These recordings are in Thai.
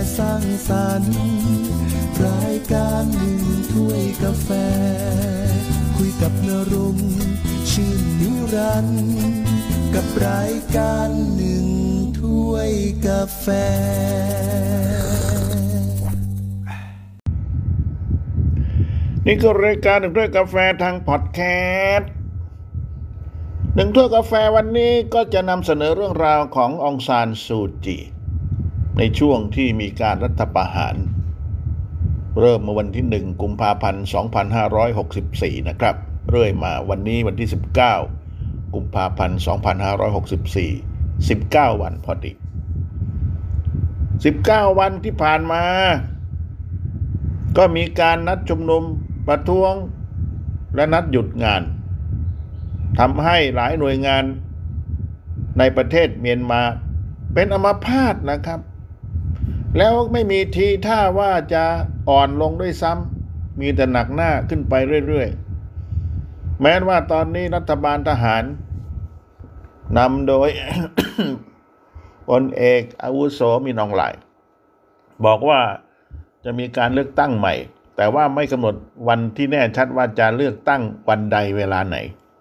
สร้างสรรค์รายการหนึ่งถ้วยกาแฟคุยกับนรงค์ชื่นนิรันดร์กับรายการหนึ่งถ้วยกาแฟนี่คือรายการหนึ่งถ้วยกาแฟทางพอดแคสต์หนึ่งถ้วยกาแฟวันนี้ก็จะนำเสนอเรื่องราวขององซานซูจีในช่วงที่มีการรัฐประหารเริ่มเมื่อวันที่1กุมภาพันธ์2564นะครับเรื่อยมาวันนี้วันที่19กุมภาพันธ์2564 19วันพอดี19วันที่ผ่านมาก็มีการนัดชุมนุมประท้วงและนัดหยุดงานทำให้หลายหน่วยงานในประเทศเมียนมาเป็นอัมพาตนะครับแล้วไม่มีทีท่าว่าจะอ่อนลงด้วยซ้ำมีแต่หนักหน้าขึ้นไปเรื่อยๆแม้ว่าตอนนี้รัฐบาลทหารนำโดย พลเอกอาวุโสมินอองหลายบอกว่าจะมีการเลือกตั้งใหม่แต่ว่าไม่กำหนดวันที่แน่ชัดว่าจะเลือกตั้งวันใดเวลาไหน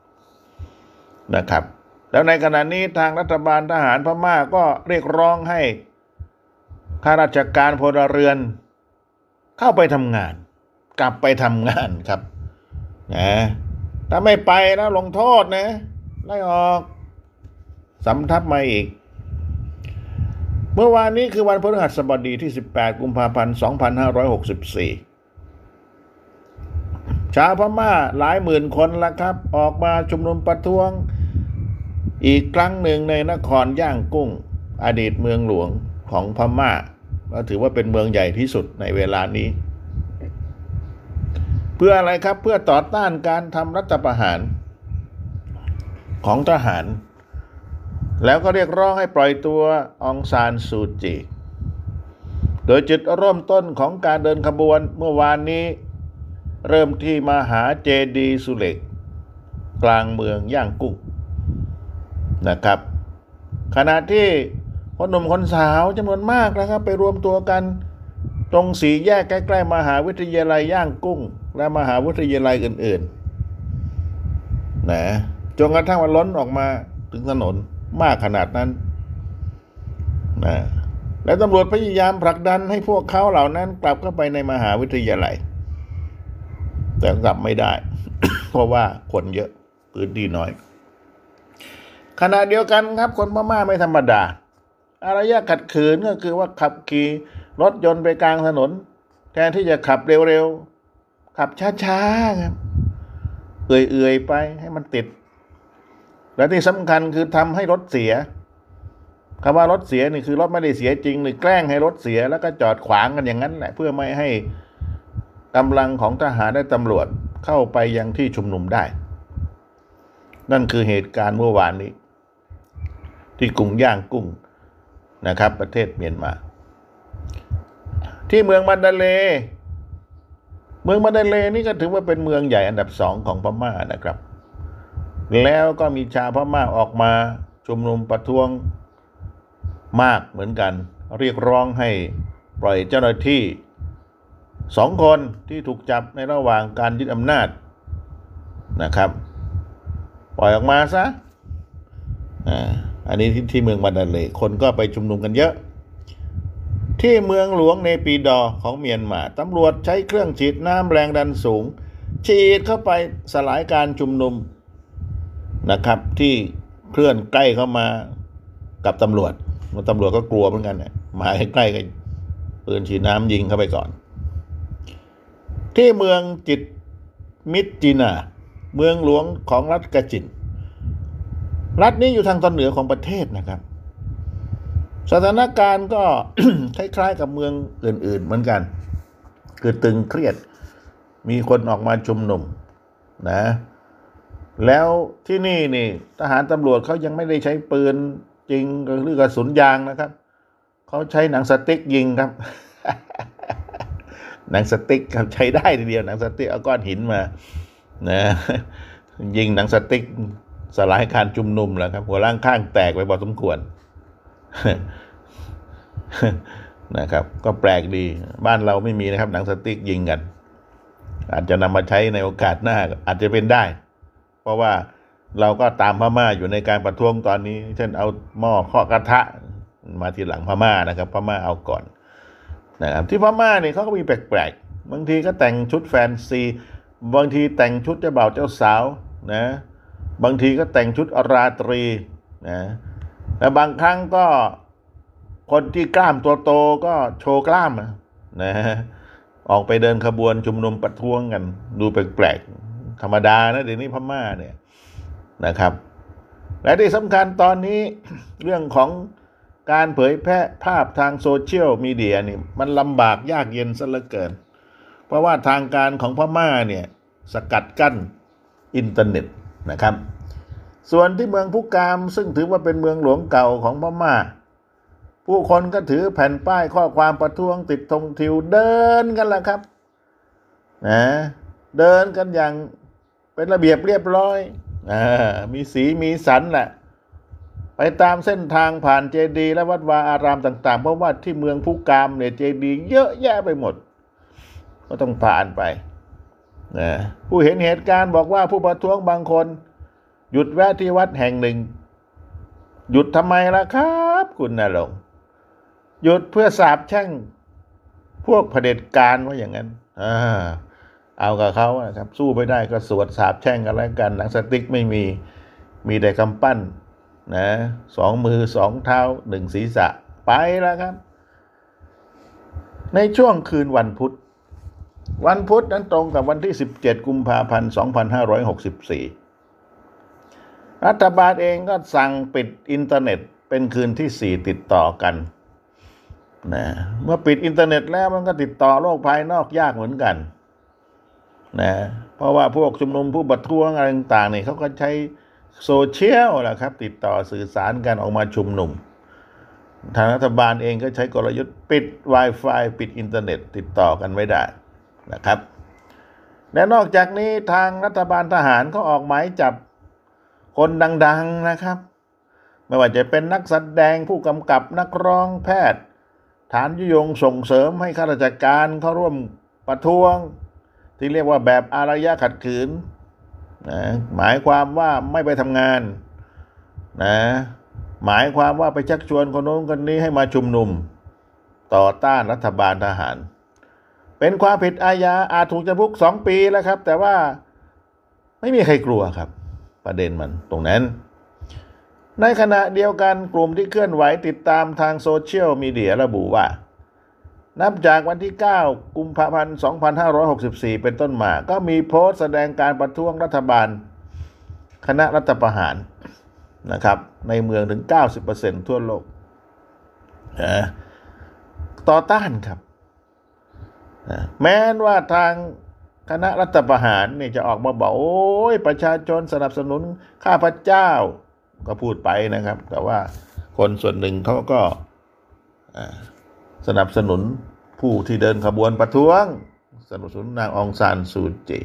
นะครับแล้วในขณะนี้ทางรัฐบาลทหารพม่าก็เรียกร้องให้ข้าราชการพลเรือนเข้าไปทำงานกลับไปทำงานครับนะถ้าไม่ไปแล้วลงโทษนะไล่ออกสำทับมาอีกเมื่อวานนี้คือวันพฤหัสบดีที่18กุมภาพันธ์2564ชาวพม่าหลายหมื่นคนละครับออกมาชุมนุมประท้วงอีกครั้งหนึ่งในนครย่างกุ้งอดีตเมืองหลวงของพม่าก็ถือว่าเป็นเมืองใหญ่ที่สุดในเวลานี้เพื่ออะไรครับเพื่อต่อต้านการทำรัฐประหารของทหารแล้วก็เรียกร้องให้ปล่อยตัวองซานซูจีโดยจุดเริ่มต้นของการเดินขบวนเมื่อวานนี้เริ่มที่มหาเจดีย์สุเหล็กกลางเมืองย่างกุ้งนะครับขณะที่คนหนุ่มคนสาวจำนวนมากนะครับไปรวมตัวกันตรงสี่แยกใกล้ๆมหาวิทยาลัยย่างกุ้งและมหาวิทยาลัยอื่นๆนะจนกระทั่งมันล้นออกมาถึงถนนมากขนาดนั้นนะและตำรวจพยายามผลักดันให้พวกเขาเหล่านั้นกลับเข้าไปในมหาวิทยาลัยแต่กลับไม่ได้ เพราะว่าคนเยอะพื้นที่น้อยขณะเดียวกันครับคนพม่าไม่ธรรมดาอารยะขัดขืนก็คือว่าขับขี่รถยนต์ไปกลางถนนแทนที่จะขับเร็วๆขับช้าๆครับเอื่อยๆไปให้มันติดและที่สำคัญคือทำให้รถเสียคำว่ารถเสียนี่คือรถไม่ได้เสียจริงหรือแกล้งให้รถเสียแล้วก็จอดขวางกันอย่างนั้นแหละเพื่อไม่ให้กำลังของทหารและตำรวจเข้าไปยังที่ชุมนุมได้นั่นคือเหตุการณ์เมื่อวานนี้ที่กรุงย่างกุ้งนะครับประเทศเมียนมาที่เมืองมันดาเลย์นี่ก็ถือว่าเป็นเมืองใหญ่อันดับ2ของพม่านะครับแล้วก็มีชาวพม่าออกมาชุมนุมประท้วงมากเหมือนกันเรียกร้องให้ปล่อยเจ้าหน้าที่2คนที่ถูกจับในระหว่างการยึดอำนาจนะครับปล่อยออกมาซะอันนี้ที่เมืองมันดาเลย์คนก็ไปชุมนุมกันเยอะที่เมืองหลวงเนปิดอร์ของเมียนมาตำรวจใช้เครื่องฉีดน้ำแรงดันสูงฉีดเข้าไปสลายการชุมนุมนะครับที่เคลื่อนใกล้เข้ามากับตำรวจก็กลัวเหมือนกันมาใกล้ๆกันปืนฉีดน้ำยิงเข้าไปก่อนที่เมืองจิตมิตรจีนาเมืองหลวงของรัฐกะจินรัฐนี้อยู่ทางตอนเหนือของประเทศนะครับสถานการณ์ก็ คล้ายๆกับเมืองอื่นๆเหมือนกันคือตึงเครียดมีคนออกมาชุมนุมนะแล้วที่นี่ทหารตำรวจเขายังไม่ได้ใช้ปืนจริงหรือกระสุนยางนะครับเขาใช้หนังสติ๊กยิงครับ หนังสติ๊กครับใช้ได้ทีเดียวหนังสติ๊กเอาก้อนหินมานะยิงหนังสติ๊กสลายการชุมนุมแล้วครับหัวล่างข้างแตกไปพอสมควรนะครับก็แปลกดีบ้านเราไม่มีนะครับหนังสติ๊กยิงกันอาจจะนำมาใช้ในโอกาสหน้าอาจจะเป็นได้เพราะว่าเราก็ตามพม่าอยู่ในการประท้วงตอนนี้เช่นเอาหม้อเคาะกระทะมาทีหลังพม่านะครับพม่าเอาก่อนนะครับที่พม่าเนี่ยเขาก็มีแปลกๆบางทีก็แต่งชุดแฟนซีบางทีแต่งชุดเจ้าบ่าวเจ้าสาวนะบางทีก็แต่งชุดราตรีนะและบางครั้งก็คนที่กล้ามตัวโตก็โชว์กล้ามนะออกไปเดินขบวนชุมนุมประท้วงกันดูแปลกๆธรรมดานะเดี๋ยวนี้พม่าเนี่ยนะครับและที่สำคัญตอนนี้ เรื่องของการเผยแพร่ภาพทางโซเชียลมีเดียนี่มันลำบากยากเย็นซะเหลือเกินเพราะว่าทางการของพม่าเนี่ยสกัดกั้นอินเทอร์เน็ตนะครับส่วนที่เมืองพุกามซึ่งถือว่าเป็นเมืองหลวงเก่าของพม่าผู้คนก็ถือแผ่นป้ายข้อความประท้วงติดธงทิวเดินกันละครับนะเดินกันอย่างเป็นระเบียบเรียบร้อยมีสีมีสันแหละไปตามเส้นทางผ่านเจดีย์และวัดวาอารามต่างๆเพราะว่าที่เมืองพุกามเนี่ยเจดีย์เยอะแยะไปหมดก็ต้องผ่านไปนะผู้เห็นเหตุการณ์บอกว่าผู้ประท้วงบางคนหยุดแวะที่วัดแห่งหนึ่งหยุดทำไมล่ะครับคุณณรงค์หยุดเพื่อสาบแช่งพวกเผด็จการว่าอย่างนั้นเอากับเขาครับสู้ไม่ได้ก็สวดสาบแช่งกันแล้วกันหนังสติ๊กไม่มีแต่กำปั้นนะ2 มือ 2 เท้า 1 ศีรษะไปแล้วครับในช่วงคืนวันพุธนั้นตรงกับวันที่17 กุมภาพันธ์ 2564รัฐบาลเองก็สั่งปิดอินเทอร์เน็ตเป็นคืนที่4ติดต่อกันนะเมื่อปิดอินเทอร์เน็ตแล้วมันก็ติดต่อโลกภายนอกยากเหมือนกันนะเพราะว่าพวกชุมนุมผู้ประท้วงอะไรต่างๆเนี่ยเขาก็ใช้โซเชียลแหละครับติดต่อสื่อสารกันออกมาชุมนุมทางรัฐบาลเองก็ใช้กลยุทธ์ปิด Wi-Fi ปิดอินเทอร์เน็ตติดต่อกันไม่ได้นะครับและนอกจากนี้ทางรัฐบาลทหารก็ออกหมายจับคนดังๆนะครับไม่ว่าจะเป็นนักแสดงผู้กำกับนักร้องแพทย์ฐานยุยงส่งเสริมให้ข้าราชการเข้าร่วมประท้วงที่เรียกว่าแบบอารยะขัดขืนนะหมายความว่าไม่ไปทำงานนะหมายความว่าไปชักชวนคนโน้นคนนี้ให้มาชุมนุมต่อต้านรัฐบาลทหารเป็นความผิดอาญาอาจถูกจำคุก2 ปีแล้วครับแต่ว่าไม่มีใครกลัวครับประเด็นมันตรงนั้นในขณะเดียวกันกลุ่มที่เคลื่อนไหวติดตามทางโซเชียลมีเดียระบุว่านับจากวันที่9 กุมภาพันธ์ 2564เป็นต้นมาก็มีโพสต์แสดงการประท้วงรัฐบาลคณะรัฐประหารนะครับในเมืองถึง 90% ทั่วโลกต่อต้านครับแม้ว่าทางคณะรัฐประหารนี่จะออกมาบอกโอ้ยประชาชนสนับสนุนข้าพเจ้าก็พูดไปนะครับแต่ว่าคนส่วนหนึ่งเขาก็สนับสนุนผู้ที่เดินขบวนประท้วงสนับสนุนนางองซานซูจี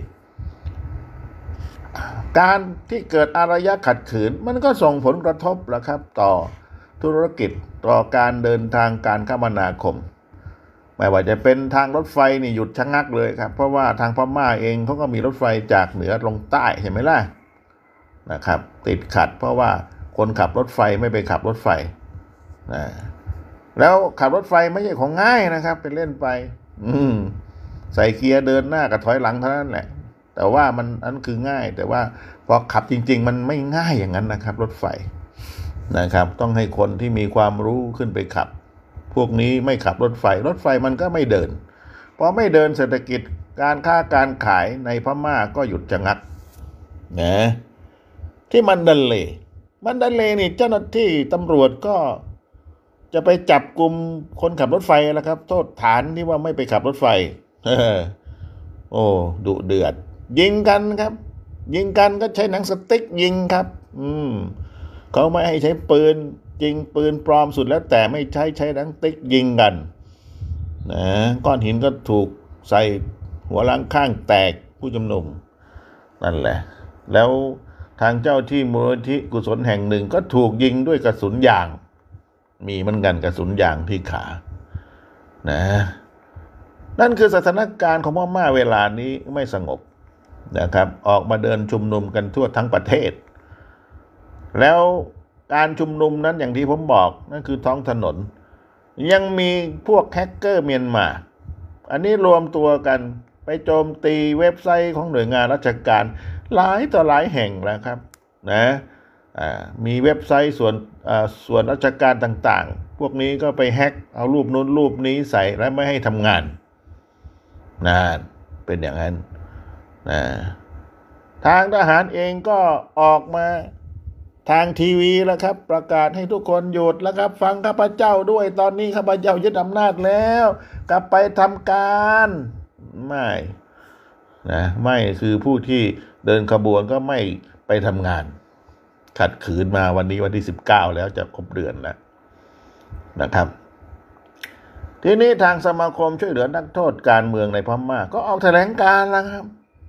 การที่เกิดอารยะขัดขืนมันก็ส่งผลกระทบแล้วครับต่อธุรกิจต่อการเดินทางการคมนาคมไม่ว่าจะเป็นทางรถไฟนี่หยุดชะงักเลยครับเพราะว่าทางพม่าเองเขาก็มีรถไฟจากเหนือลงใต้เห็นไหมล่ะนะครับติดขัดเพราะว่าคนขับรถไฟไม่ไปขับรถไฟนะแล้วขับรถไฟไม่ใช่ของง่ายนะครับเป็นเล่นไปใส่เกียร์เดินหน้ากับถอยหลังเท่านั้นแหละแต่ว่ามันอันคือง่ายแต่ว่าพอขับจริงๆมันไม่ง่ายอย่างนั้นนะครับรถไฟนะครับต้องให้คนที่มีความรู้ขึ้นไปขับพวกนี้ไม่ขับรถไฟมันก็ไม่เดินพอไม่เดินเศรษฐกิจการค้าการขายในพม่าก็หยุดชะงักนะที่มันดันเลนี่เจ้าหน้าที่ตำรวจก็จะไปจับกลุ่มคนขับรถไฟแล้วครับโทษฐานที่ว่าไม่ไปขับรถไฟโอ้ดุเดือดยิงกันครับยิงกันก็ใช้หนังสติ๊กยิงครับเขาไม่ให้ใช้ปืนยิงปืนปลอมสุดแล้วแต่ไม่ใช้หนังสติ๊กยิงกันนะก้อนหินก็ถูกใส่หัวล้างข้างแตกผู้ชุมนุมนั่นแหละแล้วทางเจ้าที่มูลนิธิกุศลแห่งหนึ่งก็ถูกยิงด้วยกระสุนยางมีเหมือนกันกระสุนยางที่ขานะนั่นคือสถานการณ์ของพม่าเวลานี้ไม่สงบนะครับออกมาเดินชุมนุมกันทั่วทั้งประเทศแล้วการชุมนุมนั้นอย่างที่ผมบอกนั่นคือท้องถนนยังมีพวกแฮกเกอร์เมียนมาอันนี้รวมตัวกันไปโจมตีเว็บไซต์ของหน่วยงานราชการหลายต่อหลายแห่งแล้วครับนะมีเว็บไซต์ส่วนราชการต่างๆพวกนี้ก็ไปแฮกเอารูปนู้นรูปนี้ใส่และไม่ให้ทำงานเป็นอย่างนั้นทางทหารเองก็ออกมาทางทีวีแล้วครับประกาศให้ทุกคนหยุดแล้วครับฟังข้าพเจ้าด้วยตอนนี้ข้าพเจ้ายึดอำนาจแล้วกลับไปทำการไม่คือผู้ที่เดินขบวนก็ไม่ไปทำงานขัดขืนมาวันนี้วันที่19แล้วจะครบเดือนแล้วนะครับทีนี้ทางสมาคมช่วยเหลือนักโทษการเมืองในพม่าก็ออกแถลงการแล้วครับ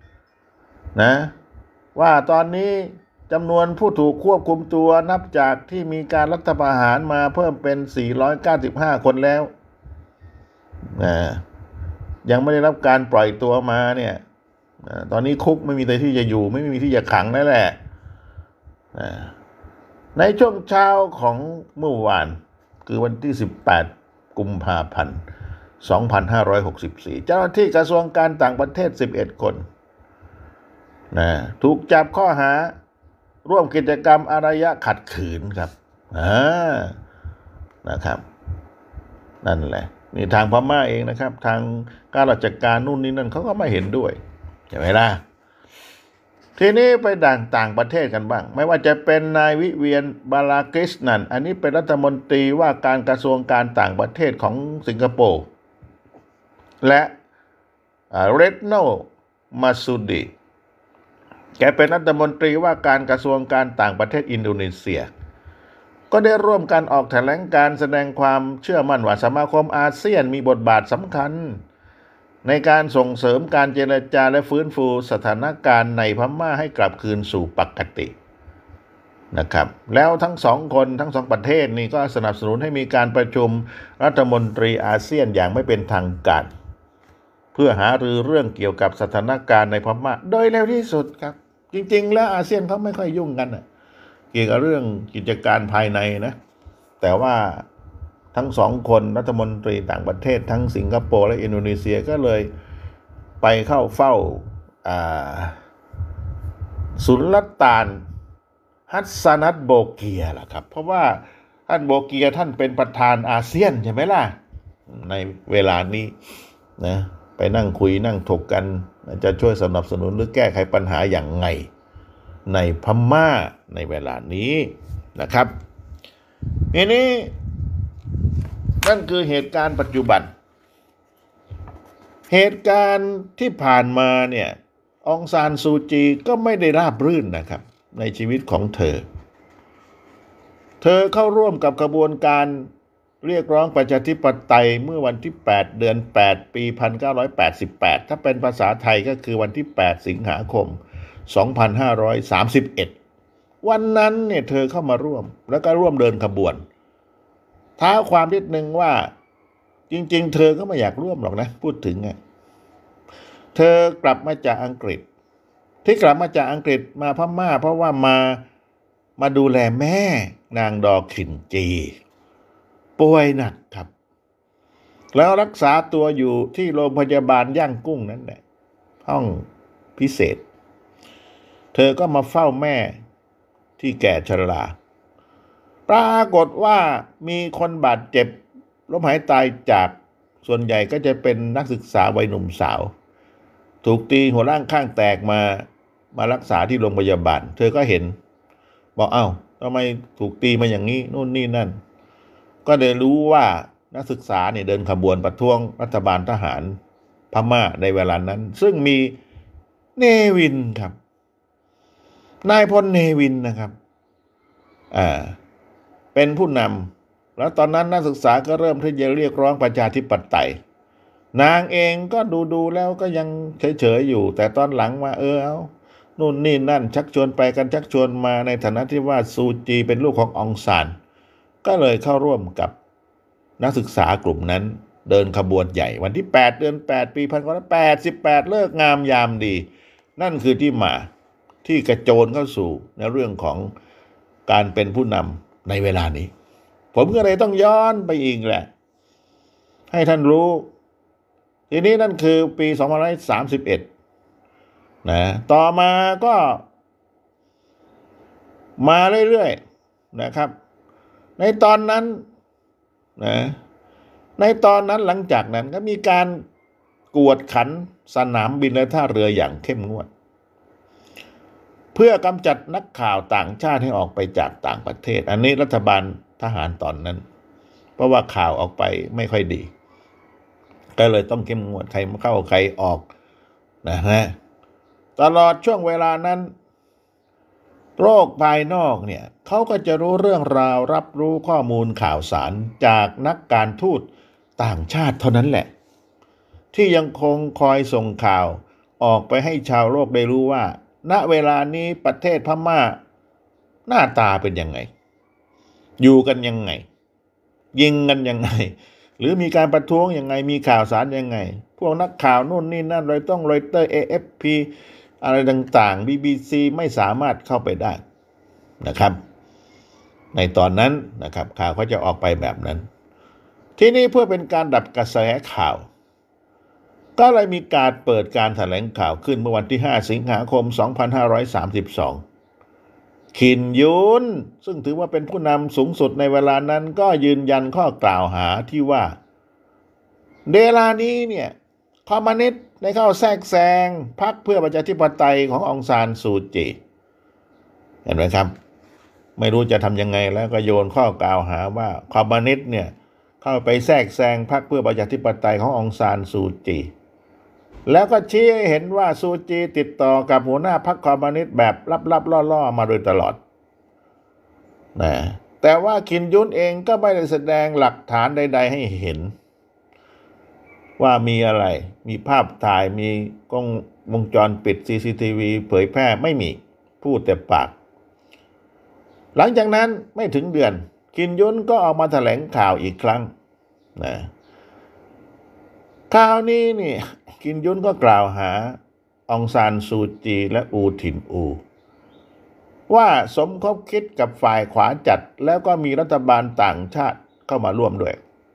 ว่าตอนนี้จำนวนผู้ถูกควบคุมตัวนับจากที่มีการรัฐประหารมาเพิ่มเป็น495คนแล้วยังไม่ได้รับการปล่อยตัวมาเนี่ยตอนนี้คุกไม่มีที่จะอยู่ไม่มีที่จะขังนั่นแหละในช่วงเช้าของเมื่อวานคือวันที่18กุมภาพันธ์2564เจ้าหน้าที่กระทรวงการต่างประเทศ11คนถูกจับข้อหาร่วมกิจกรรมอารยะขัดขืนครับนะครับนั่นแหละนี่ทางพม่าเองนะครับทางการราชการนู่นนี่นั่นเขาก็ไม่เห็นด้วยใช่ไหมล่ะทีนี้ไปต่างประเทศกันบ้างไม่ว่าจะเป็นนายวิเวียนบาลากริสนันอันนี้เป็นรัฐมนตรีว่าการกระทรวงการต่างประเทศของสิงคโปร์และเรดโนมาซูดีแกเป็นรัฐมนตรีว่าการกระทรวงการต่างประเทศอินโดนีเซียก็ได้ร่วมกันออกแถลงการแสดงความเชื่อมั่นว่าสมาคมอาเซียนมีบทบาทสำคัญในการส่งเสริมการเจรจาและฟื้นฟูสถานการณ์ในพม่าให้กลับคืนสู่ปกตินะครับแล้วทั้งสองประเทศนี่ก็สนับสนุนให้มีการประชุมรัฐมนตรีอาเซียนอย่างไม่เป็นทางการเพื่อหารือเรื่องเกี่ยวกับสถานการณ์ในพม่าโดยเร็วที่สุดครับจริงๆแล้วอาเซียนเขาไม่ค่อยยุ่งกันเกี่ยวกับเรื่องกิจการภายในนะแต่ว่าทั้งสองคนรัฐมนตรีต่างประเทศทั้งสิงคโปร์และอินโดนีเซียก็เลยไปเข้าเฝ้าสุลต่านฮัสซานัตโบเกียล่ะครับเพราะว่าท่านโบเกียท่านเป็นประธานอาเซียนใช่ไหมล่ะในเวลานี้นะไปนั่งคุยนั่งถกกันจะช่วยสนับสนุนหรือแก้ไขปัญหาอย่างไงในพม่าในเวลานี้นะครับทีนี้นั่นคือเหตุการณ์ปัจจุบันเหตุการณ์ที่ผ่านมาเนี่ยองซานซูจีก็ไม่ได้ราบรื่นนะครับในชีวิตของเธอเข้าร่วมกับกระบวนการเรียกร้องประชาธิปไตยเมื่อวันที่8เดือน8ปี1988ถ้าเป็นภาษาไทยก็คือวันที่8สิงหาคม2531วันนั้นเนี่ยเธอเข้ามาร่วมแล้วก็ร่วมเดินขบวนท้าความนิดนึงว่าจริงๆเธอก็ไม่อยากร่วมหรอกนะพูดถึงเธอกลับมาจากอังกฤษที่กลับมาจากอังกฤษมาพม่าเพราะว่ามาดูแลแม่นางดอขินจีป่วยหนักครับแล้วรักษาตัวอยู่ที่โรงพยาบาลย่างกุ้งนั่นแหละห้องพิเศษเธอก็มาเฝ้าแม่ที่แก่ชราปรากฏว่ามีคนบาดเจ็บล้มหายตายจากส่วนใหญ่ก็จะเป็นนักศึกษาวัยหนุ่มสาวถูกตีหัวร่างข้างแตกมารักษาที่โรงพยาบาลเธอก็เห็นบอกเอ้าทำไมถูกตีมาอย่างนี้นู่นนี่นั่นก็ได้รู้ว่านักศึกษาเนี่ยเดินขบวนประท้วงรัฐบาลทหารพม่าในเวลานั้นซึ่งมีเนวินครับนายพลเนวินนะครับเป็นผู้นำแล้วตอนนั้นนักศึกษาก็เริ่มที่จะเรียกร้องประชาธิปไตยนางเองก็ดูแล้วก็ยังเฉยๆอยู่แต่ตอนหลังมาเอานู่นนี่นั่นชักชวนไปกันชักชวนมาในฐานะที่ว่าซูจีเป็นลูกขององซานก็เลยเข้าร่วมกับนักศึกษากลุ่มนั้นเดินขบวนใหญ่วันที่8เดือน8ปี1988เลิกงามยามดีนั่นคือที่มาที่กระโจนเข้าสู่ในเรื่องของการเป็นผู้นำในเวลานี้ผมก็เลยต้องย้อนไปอีกแหละให้ท่านรู้ทีนี้นั่นคือปี2531นะต่อมาก็มาเรื่อยๆนะครับในตอนนั้นนะในตอนนั้นหลังจากนั้นก็มีการกวดขันสนามบินและท่าเรืออย่างเข้มงวดเพื่อกำจัดนักข่าวต่างชาติให้ออกไปจากต่างประเทศอันนี้รัฐบาลทหารตอนนั้นเพราะว่าข่าวออกไปไม่ค่อยดีก็เลยต้องเข้มงวดใครเข้าใครออกนะฮะตลอดช่วงเวลานั้นโลกภายนอกเนี่ยเขาก็จะรู้เรื่องราวรับรู้ข้อมูลข่าวสารจากนักการทูตต่างชาติเท่านั้นแหละที่ยังคงคอยส่งข่าวออกไปให้ชาวโลกได้รู้ว่าณเวลานี้ประเทศพม่าหน้าตาเป็นยังไงอยู่กันยังไงยิงกันยังไงหรือมีการประท้วงยังไงมีข่าวสารยังไงพวกนักข่าวนู่นนี่นั่นรอยเตอร์ AFP อะไรต่างๆ BBC ไม่สามารถเข้าไปได้นะครับในตอนนั้นนะครับข่าวเขาจะออกไปแบบนั้นที่นี่เพื่อเป็นการดับกระแสข่าวก็เลยมีการเปิดการแถลงข่าวขึ้นเมื่อวันที่5 สิงหาคม 2532คินยุนซึ่งถือว่าเป็นผู้นำสูงสุดในเวลานั้นก็ยืนยันข้อกล่าวหาที่ว่าเวลานี้เนี่ยคอมมิวนิสต์ได้เข้าแทรกแซงพรรคเพื่อประชาธิปไตยขององซานซูจีเห็นไหมครับไม่รู้จะทำยังไงแล้วก็โยนข้อกล่าวหาว่าคอมมิวนิสต์เนี่ยเข้าไปแทรกแซงพรรคเพื่อประชาธิปไตยขององซานซูจีแล้วก็ชี้ให้เห็นว่าซูจีติดต่อกับหัวหน้าพรรคคอมมิวนิสต์แบบลับๆล่อๆมาโดยตลอดนะแต่ว่าคินยุนเองก็ไม่ได้แสดงหลักฐานใดๆให้เห็นว่ามีอะไรมีภาพถ่ายมีกล้องวงจรปิด CCTV เผยแพร่ไม่มีพูดแต่ปากหลังจากนั้นไม่ถึงเดือนคินยุนก็ออกมาแถลงข่าวอีกครั้งนะข่าวนี้นี่คินยุนก็กล่าวหาองซานซูจีและอูถินอูว่าสมคบคิดกับฝ่ายขวาจัดแล้วก็มีรัฐบาลต่างชาติเข้ามาร่วมด้วย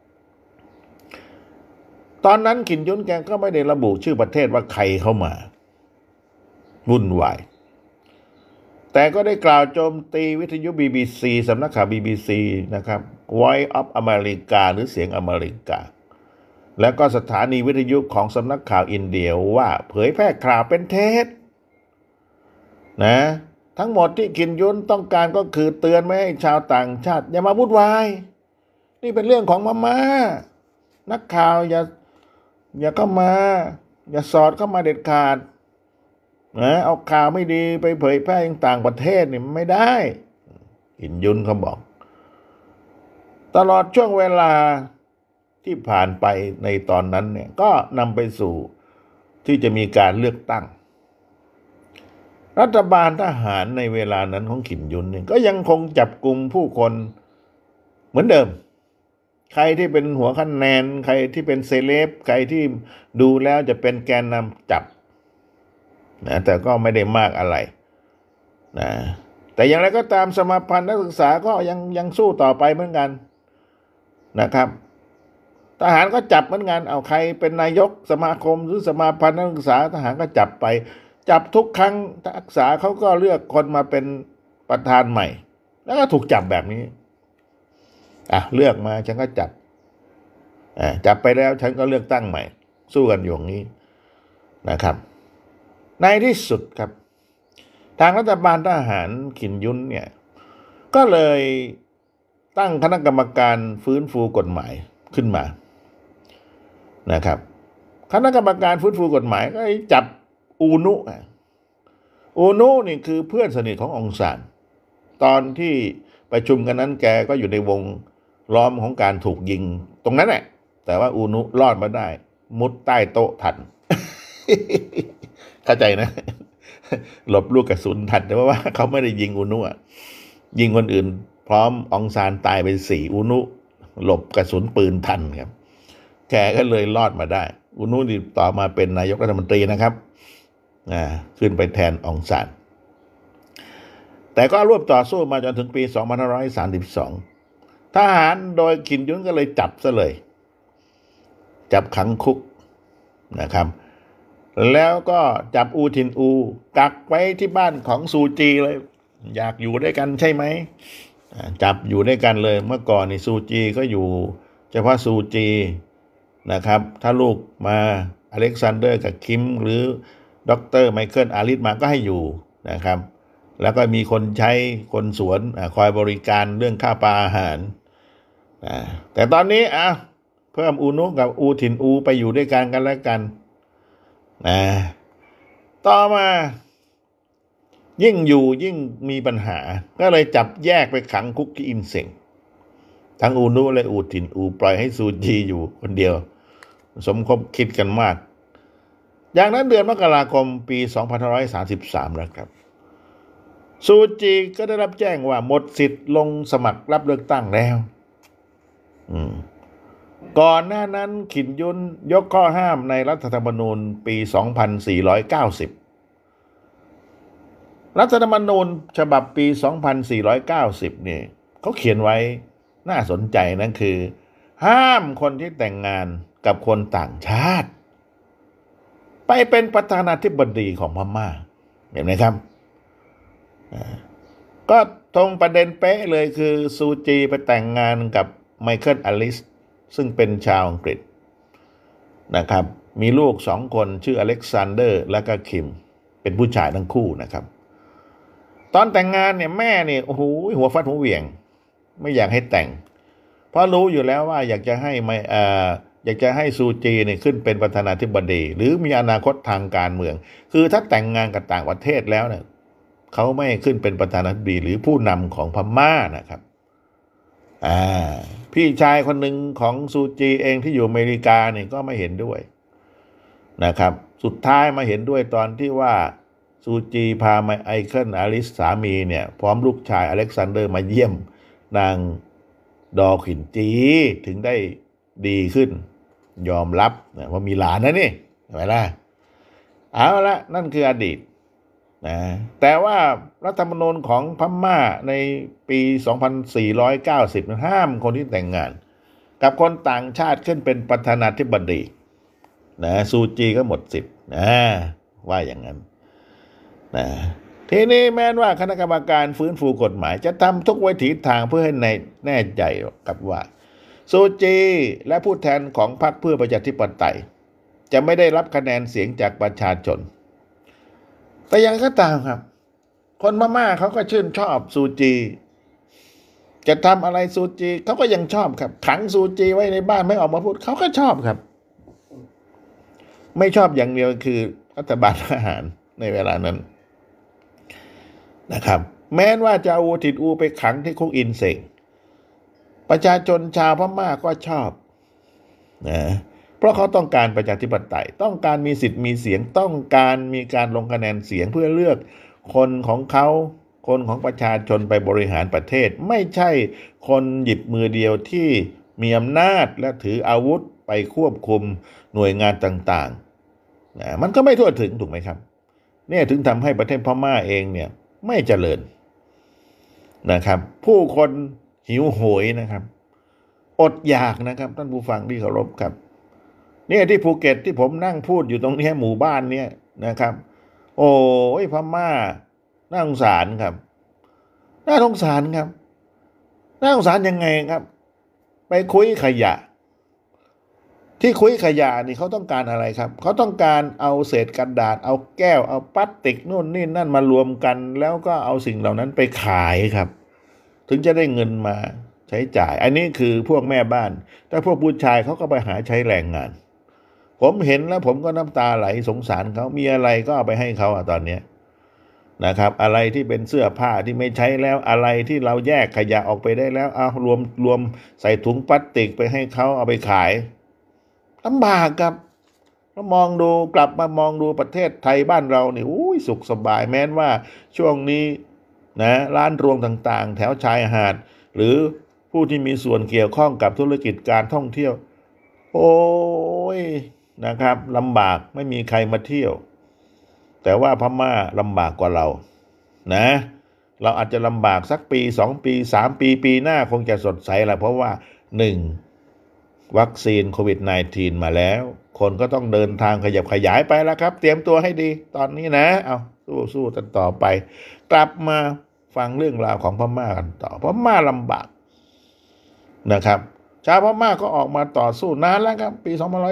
ตอนนั้นคินยุนแกก็ไม่ได้ระบุชื่อประเทศว่าใครเข้ามาวุ่นวายแต่ก็ได้กล่าวโจมตีวิทยุ BBC สำนักข่าว BBC นะครับ Voice of America หรือเสียงอเมริกาแล้วก็สถานีวิทยุของสำนักข่าวอินเดียว่าเผยแพร่ข่าวเป็นเท็จนะทั้งหมดที่คินยุนต้องการก็คือเตือนไม่ให้ชาวต่างชาติอย่ามาวุ่นวายนี่เป็นเรื่องของม่านักข่าวอย่าเข้ามาอย่าสอดเข้ามาเด็ดขาดนะเอาข่าวไม่ดีไปเผยแพร่ยังต่างประเทศนี่ไม่ได้คินยุนเขาบอกตลอดช่วงเวลาที่ผ่านไปในตอนนั้นเนี่ยก็นำไปสู่ที่จะมีการเลือกตั้งรัฐบาลทหารในเวลานั้นของคินยุนเนี่ยก็ยังคงจับกุมผู้คนเหมือนเดิมใครที่เป็นหัวคะแนนใครที่เป็นเซเลบใครที่ดูแล้วจะเป็นแกนนำจับนะแต่ก็ไม่ได้มากอะไรนะแต่อย่างไรก็ตามสมาพันธ์นักศึกษาก็ยังสู้ต่อไปเหมือนกันนะครับทหารก็จับเหมือนกันเอาใครเป็นนายกสมาคมหรือสมาพันธ์นักศึกษาทหารก็จับไปจับทุกครั้งนักศึกษาเขาก็เลือกคนมาเป็นประธานใหม่แล้วก็ถูกจับแบบนี้เลือกมาฉันก็จับไปแล้วฉันก็เลือกตั้งใหม่สู้กันอยู่อย่างนี้นะครับในที่สุดครับทางรัฐบาลทหารคินยุนเนี่ยก็เลยตั้งคณะกรรมการฟื้นฟูกฎหมายขึ้นมานะครับคณะกรรมการฟื้นฟูกฎหมายก็จับอูนุนี่คือเพื่อนสนิทขององซานตอนที่ประชุมกันนั้นแกก็อยู่ในวงล้อมของการถูกยิงตรงนั้นแหละแต่ว่าอูนุรอดมาได้มุดใต้โต๊ะทัน เข้าใจนะหลบลูกกระสุนทันแต่ว่าเขาไม่ได้ยิงอูนุยิงคนอื่นพร้อมองซานตายไป4อูนุหลบกระสุนปืนทันครับแกก็เลยรอดมาได้อูนุนี่ต่อมาเป็นนายกรัฐมนตรีนะครับขึ้นไปแทนองซานแต่ก็ร่วมต่อสู้มาจนถึงปี 2532 ทหารโดยคิมยุนก็เลยจับซะเลยจับขังคุกนะครับแล้วก็จับอูทินอูกักไว้ที่บ้านของซูจีเลยอยากอยู่ด้วยกันใช่ไหมจับอยู่ด้วยกันเลยเมื่อก่อนนี่ซูจีก็อยู่เฉพาะซูจีนะครับถ้าลูกมาอเล็กซานเดอร์กับคิมหรือดรไมเคิลอาริสมาก็ให้อยู่นะครับแล้วก็มีคนใช้คนสวนคอยบริการเรื่องข้าวปลาอาหารแต่ตอนนี้เพิ่มอูนุกับอูทินอูไปอยู่ด้วยกันแล้วกันต่อมายิ่งอยู่ยิ่งมีปัญหาก็เลยจับแยกไปขังคุกที่อินเซงทั้งอูนุและอูทินอูปล่อยให้ซูจีอยู่คนเดียวสมคบคิดกันมากอย่างนั้นเดือนมกราคมปี 2533 แล้วครับซูจีก็ได้รับแจ้งว่าหมดสิทธิ์ลงสมัครรับเลือกตั้งแล้วก่อนหน้านั้นขินยุนยกข้อห้ามในรัฐธรรมนูญปี 2490 รัฐธรรมนูญฉบับปี 2490 นี่เขาเขียนไว้น่าสนใจนั่นคือห้ามคนที่แต่งงานกับคนต่างชาติไปเป็นประธานาธิบดีของพม่าเห็นไหมครับก็ตรงประเด็นเป๊ะเลยคือซูจีไปแต่งงานกับไมเคิลอลิสซึ่งเป็นชาวอังกฤษนะครับมีลูก2 คนชื่ออเล็กซานเดอร์และก็คิมเป็นผู้ชายทั้งคู่นะครับตอนแต่งงานเนี่ยแม่เนี่ยโอ้โหหัวฟัดหัวเหวี่ยงไม่อยากให้แต่งเพราะรู้อยู่แล้วว่าอยากจะให้ซูจีเนี่ยขึ้นเป็นประธานาธิบดีหรือมีอนาคตทางการเมืองคือถ้าแต่งงานกับต่างประเทศแล้วเนี่ยเขาไม่ขึ้นเป็นประธานาธิบดีหรือผู้นำของพม่านะครับพี่ชายคนหนึ่งของซูจีเองที่อยู่อเมริกาเนี่ยก็ไม่เห็นด้วยนะครับสุดท้ายมาเห็นด้วยตอนที่ว่าซูจีพาไมเคิลอาริสสามีเนี่ยพร้อมลูกชายอเล็กซานเดอร์มาเยี่ยมนางดอขินจีถึงได้ดีขึ้นยอมรับว่ามีหลานนะนี่เห็นไหมล่ะเอาละนั่นคืออดีตแต่ว่ารัฐธรรมนูญของพม่าในปี 2490 ห้ามคนที่แต่งงานกับคนต่างชาติขึ้นเป็นประธานาธิบดีซูจีก็หมดสิทธิ์ว่าอย่างนั้นทีนี้แม้ว่าคณะกรรมการฟื้นฟูกฎหมายจะทำทุกวิถีทางเพื่อให้แน่ใจกับว่าซูจีและผู้แทนของพรรคเพื่อประชาธิปไตยจะไม่ได้รับคะแนนเสียงจากประชาชนแต่ยังก็ตามครับคนพม่าเขาก็ชื่นชอบซูจีจะทำอะไรซูจีเขาก็ยังชอบครับขังซูจีไว้ในบ้านไม่ออกมาพูดเขาก็ชอบครับไม่ชอบอย่างเดียวคือรัฐบาลทหารในเวลานั้นนะครับแม้ว่าจะเอาอูทินอูไปขังที่คุกอินเซงประชาชนชาวพม่าก็ชอบเพราะเขาต้องการประชาธิปไตยต้องการมีสิทธิ์มีเสียงต้องการมีการลงคะแนนเสียงเพื่อเลือกคนของเขาคนของประชาชนไปบริหารประเทศไม่ใช่คนหยิบมือเดียวที่มีอำนาจและถืออาวุธไปควบคุมหน่วยงานต่างๆมันก็ไม่ทั่วถึงถูกไหมครับเนี่ยถึงทำให้ประเทศพม่าเองเนี่ยไม่เจริญนะครับผู้คนหิวโหยนะครับอดอยากนะครับท่านผู้ฟังที่เคารพครับเนี่ยที่ภูเก็ตที่ผมนั่งพูดอยู่ตรงนี้หมู่บ้านเนี่ยนะครับโอ้ยพม่าน่าสงสารครับน่าสงสารครับน่าสงสารยังไงครับไปคุยขยะที่คุยขยะนี่เขาต้องการอะไรครับเขาต้องการเอาเศษกระดาษเอาแก้วเอาพลาสติกนู่นนี่นั่นมารวมกันแล้วก็เอาสิ่งเหล่านั้นไปขายครับถึงจะได้เงินมาใช้จ่ายอันนี้คือพวกแม่บ้านแต่พวกผู้ชายเขาก็ไปหาใช้แรงงานผมเห็นแล้วผมก็น้ำตาไหลสงสารเขามีอะไรก็เอาไปให้เขาตอนนี้นะครับอะไรที่เป็นเสื้อผ้าที่ไม่ใช้แล้วอะไรที่เราแยกขยะออกไปได้แล้วเอารวมใส่ถุงพลาสติกไปให้เขาเอาไปขายลำบากครับแล้วมองดูกลับมามองดูประเทศไทยบ้านเราเนี่ยสุขสบายแม้นว่าช่วงนี้ร้านรวงต่างๆแถวชายหาดหรือผู้ที่มีส่วนเกี่ยวข้องกับธุรกิจการท่องเที่ยวโอ้ยนะครับลำบากไม่มีใครมาเที่ยวแต่ว่าพม่าลำบากกว่าเรานะเราอาจจะลำบากสักปี2 ปี3 ปีปีหน้าคงจะสดใสแหละเพราะว่า1วัคซีนโควิด -19 มาแล้วคนก็ต้องเดินทางขยับขยายไปแล้วครับเตรียมตัวให้ดีตอนนี้นะเอาสู้กันต่อไปกลับมาฟังเรื่องราวของพม่ากันต่อพม่าลำบากนะครับชาวพม่าก็ออกมาต่อสู้นานแล้วครับปี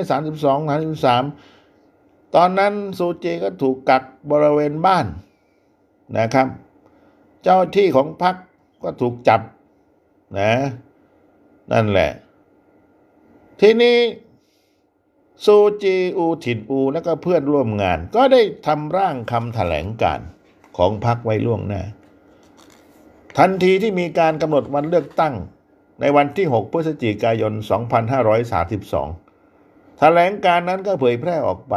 2532-33ตอนนั้นซูจีก็ถูกกักบริเวณบ้านนะครับเจ้าที่ของพรรคก็ถูกจับนะนั่นแหละทีนี้ซูจีอูถิ่นอูและก็เพื่อนร่วมงานก็ได้ทำร่างคำแถลงการณ์ของพรรคไว้ล่วงหน้าทันทีที่มีการกำหนดวันเลือกตั้งในวันที่6พฤศจิกายน2532แถลงการณ์นั้นก็เผยแพร่ออกไป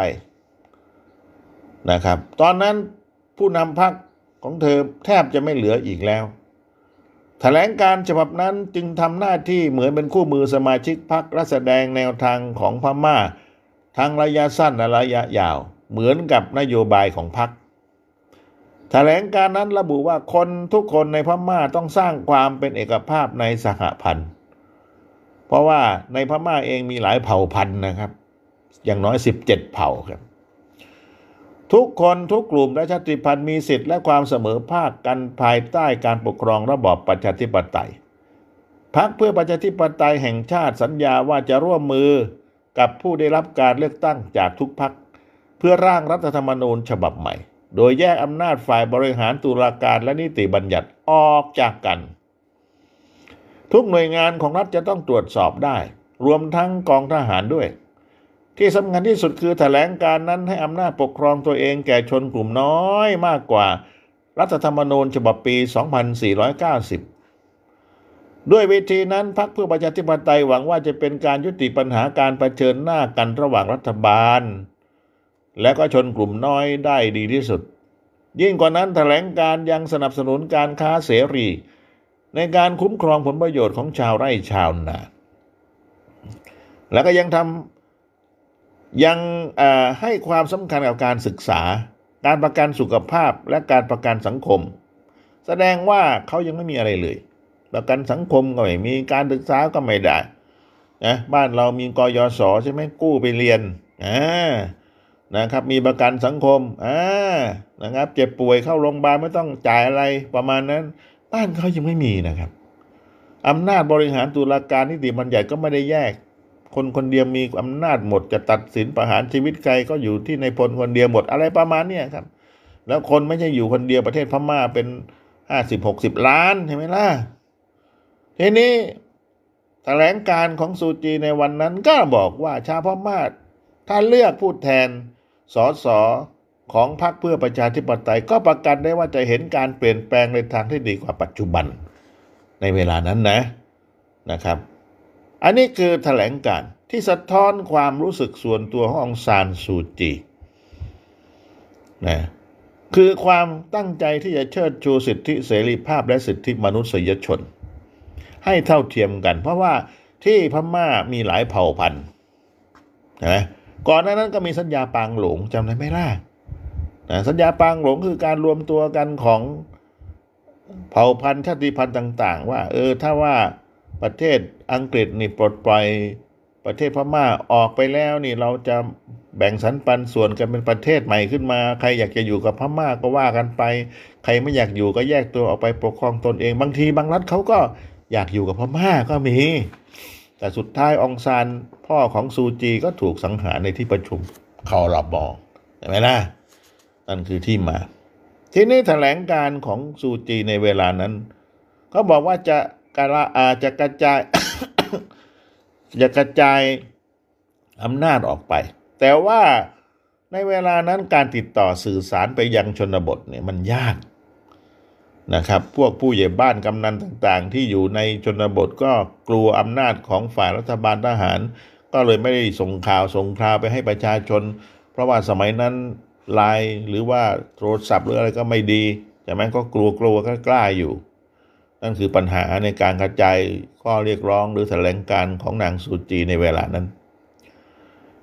นะครับตอนนั้นผู้นำพรรคของเธอแทบจะไม่เหลืออีกแล้วแถลงการณ์ฉบับนั้นจึงทำหน้าที่เหมือนเป็นคู่มือสมาชิกพรรคและแสดงแนวทางของพม่าทั้งระยะสั้นและระยะยาวเหมือนกับนโยบายของพรรคแถลงการณ์นั้นระบุว่าคนทุกคนในพม่าต้องสร้างความเป็นเอกภาพในสหพันธ์เพราะว่าในพม่าเองมีหลายเผ่าพันธุ์นะครับอย่างน้อย17เผ่าครับทุกคนทุกกลุ่มและชาติพันธุ์มีสิทธิและความเสมอภาคกันภายใต้การปกครองระบอบประชาธิปไตยพรรคเพื่อประชาธิปไตยแห่งชาติสัญญาว่าจะร่วมมือกับผู้ได้รับการเลือกตั้งจากทุกพรรคเพื่อร่างรัฐธรรมนูญฉบับใหม่โดยแยกอำนาจฝ่ายบริหารตุลาการและนิติบัญญัติออกจากกันทุกหน่วยงานของรัฐจะต้องตรวจสอบได้รวมทั้งกองทหารด้วยที่สำคัญที่สุดคือแถลงการนั้นให้อำนาจปกครองตัวเองแก่ชนกลุ่มน้อยมากกว่ารัฐธรรมนูญฉบับปี 2490 ด้วยวิธีนั้นพรรคเพื่อประชาธิปไตยหวังว่าจะเป็นการยุติปัญหาการเผชิญหน้ากันระหว่างรัฐบาลและก็ชนกลุ่มน้อยได้ดีที่สุดยิ่งกว่านั้นแถลงการยังสนับสนุนการค้าเสรีในการคุ้มครองผลประโยชน์ของชาวไร่ชาวนาแล้วก็ยังให้ความสำคัญกับการศึกษาการประกันสุขภาพและการประกันสังคมแสดงว่าเขายังไม่มีอะไรเลยประกันสังคมก็ไม่มีการศึกษาก็ไม่ได้นะบ้านเรามีกยศใช่ไหมกู้ไปเรียนนะครับมีประกันสังคมนะครับเจ็บป่วยเข้าโรงพยาบาลไม่ต้องจ่ายอะไรประมาณนั้นบ้านเขายังไม่มีนะครับอำนาจบริหารตุลาการนิติบัญญัติก็ไม่ได้แยกคนคนเดียวมีอำนาจหมดจะตัดสินประหารชีวิตใครก็อยู่ที่ในพลคนเดียวหมดอะไรประมาณนี้ครับแล้วคนไม่ใช่อยู่คนเดียวประเทศพม่าเป็น50-60 ล้านใช่ไหมล่ะทีนี้แถลงการของซูจีในวันนั้นก็บอกว่าชาวพม่าถ้าเลือกผู้แทนสสของพรรคเพื่อประชาธิปไตยก็ประกันได้ว่าจะเห็นการเปลี่ยนแปลงในทางที่ดีกว่าปัจจุบันในเวลานั้นนะครับอันนี้คือแถลงการณ์ที่สะท้อนความรู้สึกส่วนตัวขององซานซูจีนะคือความตั้งใจที่จะเชิดชูสิทธิเสรีภาพและสิทธิมนุษยชนให้เท่าเทียมกันเพราะว่าที่พม่ามีหลายเผ่าพันธุ์นะก่อนหน้านั้นก็มีสัญญาปางหลงจำได้ไหมล่ะสัญญาปางหลงคือการรวมตัวกันของเผ่าพันธุ์ชาติพันธุ์ต่างๆว่าถ้าว่าประเทศอังกฤษนี่ปลดปล่อยประเทศพม่าออกไปแล้วนี่เราจะแบ่งสรรปันส่วนกันเป็นประเทศใหม่ขึ้นมาใครอยากจะอยู่กับพม่าก็ว่ากันไปใครไม่อยากอยู่ก็แยกตัวออกไปปกครองตนเองบางทีบางรัฐเขาก็อยากอยู่กับพม่าก็มีแต่สุดท้ายองซานพ่อของซูจีก็ถูกสังหารในที่ประชุมคอรบเห็นไหมล่ะนั่นคือที่มาทีนี้แถลงการของซูจีในเวลานั้นเขาบอกว่าจะกระจาย จะกระจายอำนาจออกไปแต่ว่าในเวลานั้นการติดต่อสื่อสารไปยังชนบทเนี่ยมันยากนะครับพวกผู้ใหญ่บ้านกำนันต่างๆที่อยู่ในชนบทก็กลัวอำนาจของฝ่ายรัฐบาลทหารก็เลยไม่ได้ส่งข่าวไปให้ประชาชนเพราะว่าสมัยนั้นไลน์หรือว่าโทรศัพท์หรืออะไรก็ไม่ดีใช่ไหมก็กลัวก็กล้าอยู่นั่นคือปัญหาในการกระจายข้อเรียกร้องหรือแถลงการของนางซูจีในเวลานั้น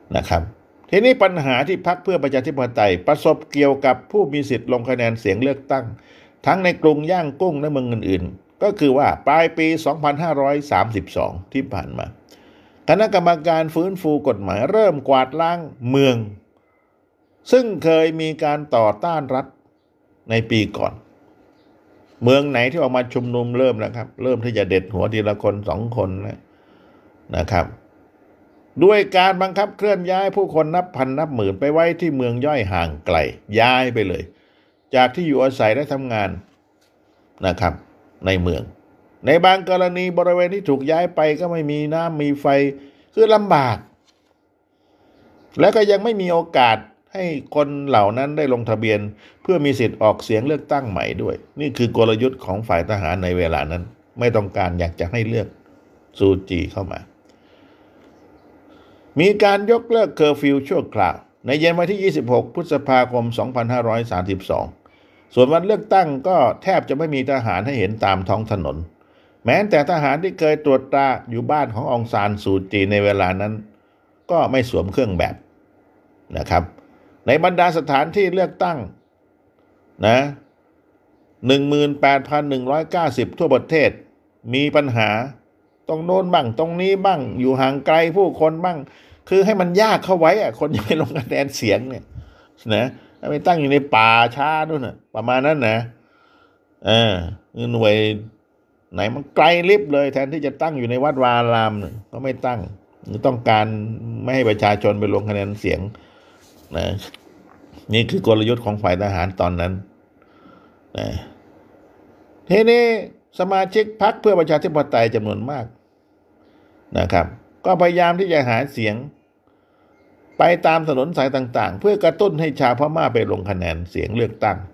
นะครับทีนี้ปัญหาที่พรรคเพื่อประชาธิปไตยประสบเกี่ยวกับผู้มีสิทธิ์ลงคะแนนเสียงเลือกตั้งทั้งในกรุงย่างกุ้งและเมืองอื่นๆก็คือว่าปลายปี 2532 ที่ผ่านมาคณะกรรมการฟื้นฟูกฎหมายเริ่มกวาดล้างเมืองซึ่งเคยมีการต่อต้านรัฐในปีก่อนเมืองไหนที่ออกมาชุมนุมเริ่มแล้วครับเริ่มที่จะเด็ดหัวทีละคน2 คนนะครับด้วยการบังคับเคลื่อนย้ายผู้คนนับพันนับหมื่นไปไว้ที่เมืองย่อยห่างไกลย้ายไปเลยจากที่อยู่อาศัยและทำงานนะครับในเมืองในบางกรณีบริเวณที่ถูกย้ายไปก็ไม่มีน้ำมีไฟคือลำบากและก็ยังไม่มีโอกาสให้คนเหล่านั้นได้ลงทะเบียนเพื่อมีสิทธิ์ออกเสียงเลือกตั้งใหม่ด้วยนี่คือกลยุทธ์ของฝ่ายทหารในเวลานั้นไม่ต้องการอยากจะให้เลือกซูจีเข้ามามีการยกเลิกเคอร์ฟิวชั่วคราวในเย็นวันที่ 26 พฤษภาคม 2532 ส่วนวันเลือกตั้งก็แทบจะไม่มีทหารให้เห็นตามท้องถนนแม้แต่ทหารที่เคยตรวจตราอยู่บ้านขององซานซูจีในเวลานั้นก็ไม่สวมเครื่องแบบนะครับในบรรดาสถานที่เลือกตั้งนะ 18,190 ทั่วประเทศมีปัญหาตรงโน้นบ้างตรงนี้บ้างอยู่ห่างไกลผู้คนบ้างคือให้มันยากเข้าไว้อะคนจะไปลงคะแนนเสียงเนี่ยนะไปตั้งอยู่ในป่าช้าด้วยนะประมาณนั้นนะหน่วยไหนมันไกลลิบเลยแทนที่จะตั้งอยู่ในวัดวาอารามก็ไม่ตั้งต้องการไม่ให้ประชาชนไปลงคะแนนเสียงนะนี่คือกลยุทธ์ของฝ่ายทหารตอนนั้นนะทีนี้สมาชิกพรรคเพื่อประชาธิปไตยจำนวนมากนะครับก็พยายามที่จะหาเสียงไปตามถนนสายต่างๆเพื่อกระตุ้นให้ชาวพม่าไปลงคะแนนเสียงเลือกตั้ง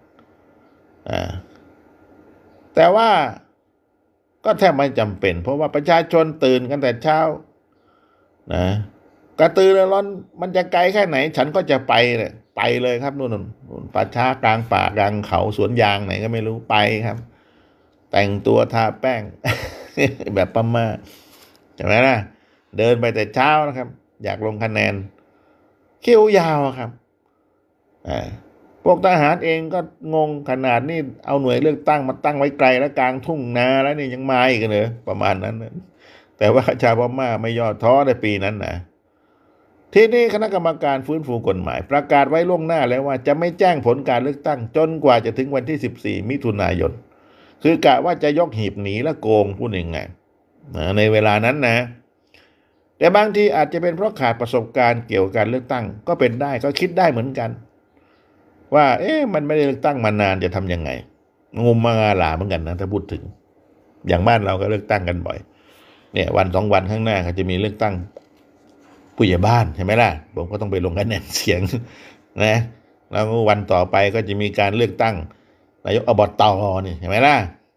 แต่ว่าก็แทบไม่จำเป็นเพราะว่าประชาชนตื่นกันแต่เช้านะกระตือรือร้นมันจะไกลแค่ไหนฉันก็จะไปเลยครับนู่นป่าช้ากลางป่ากลางเขาสวนยางไหนก็ไม่รู้ไปครับแต่งตัวทาแป้ง แบบพม่าใช่ไหมล่ะเดินไปแต่เช้านะครับอยากลงคะแนนคิวยาวครับพวกทหารเองก็งงขนาดนี้เอาหน่วยเลือกตั้งมาตั้งไว้ไกลและกลางทุ่งนาแล้วนี่ยังมาอีกเลยประมาณนั้นนะแต่ว่าชาวพม่าไม่ย่อท้อในปีนั้นนะที่นี่คณะกรรมการฟื้นฟูกฎหมายประกาศไว้ล่วงหน้าแล้วว่าจะไม่แจ้งผลการเลือกตั้งจนกว่าจะถึงวันที่14 มิถุนายนคือกะว่าจะยกหีบหนีและโกงพูดยังไงในเวลานั้นนะแต่บางทีอาจจะเป็นเพราะขาดประสบการณ์เกี่ยวกับการเลือกตั้งก็เป็นได้ก็คิดได้เหมือนกันว่ามันไม่ได้เลือกตั้งมานานจะทำยังไงงมงาหลาเหมือนกันนะถ้าพูดถึงอย่างบ้านเราก็เลือกตั้งกันบ่อยเนี่ยวัน2 วันข้างหน้าเขาจะมีเลือกตั้งผู้ใหญ่บ้านใช่ไหมล่ะผมก็ต้องไปลงคะแนนเสียงนะแล้ววันต่อไปก็จะมีการเลือกตั้งนายกอบต.นี่ใช่ไหมล่ะ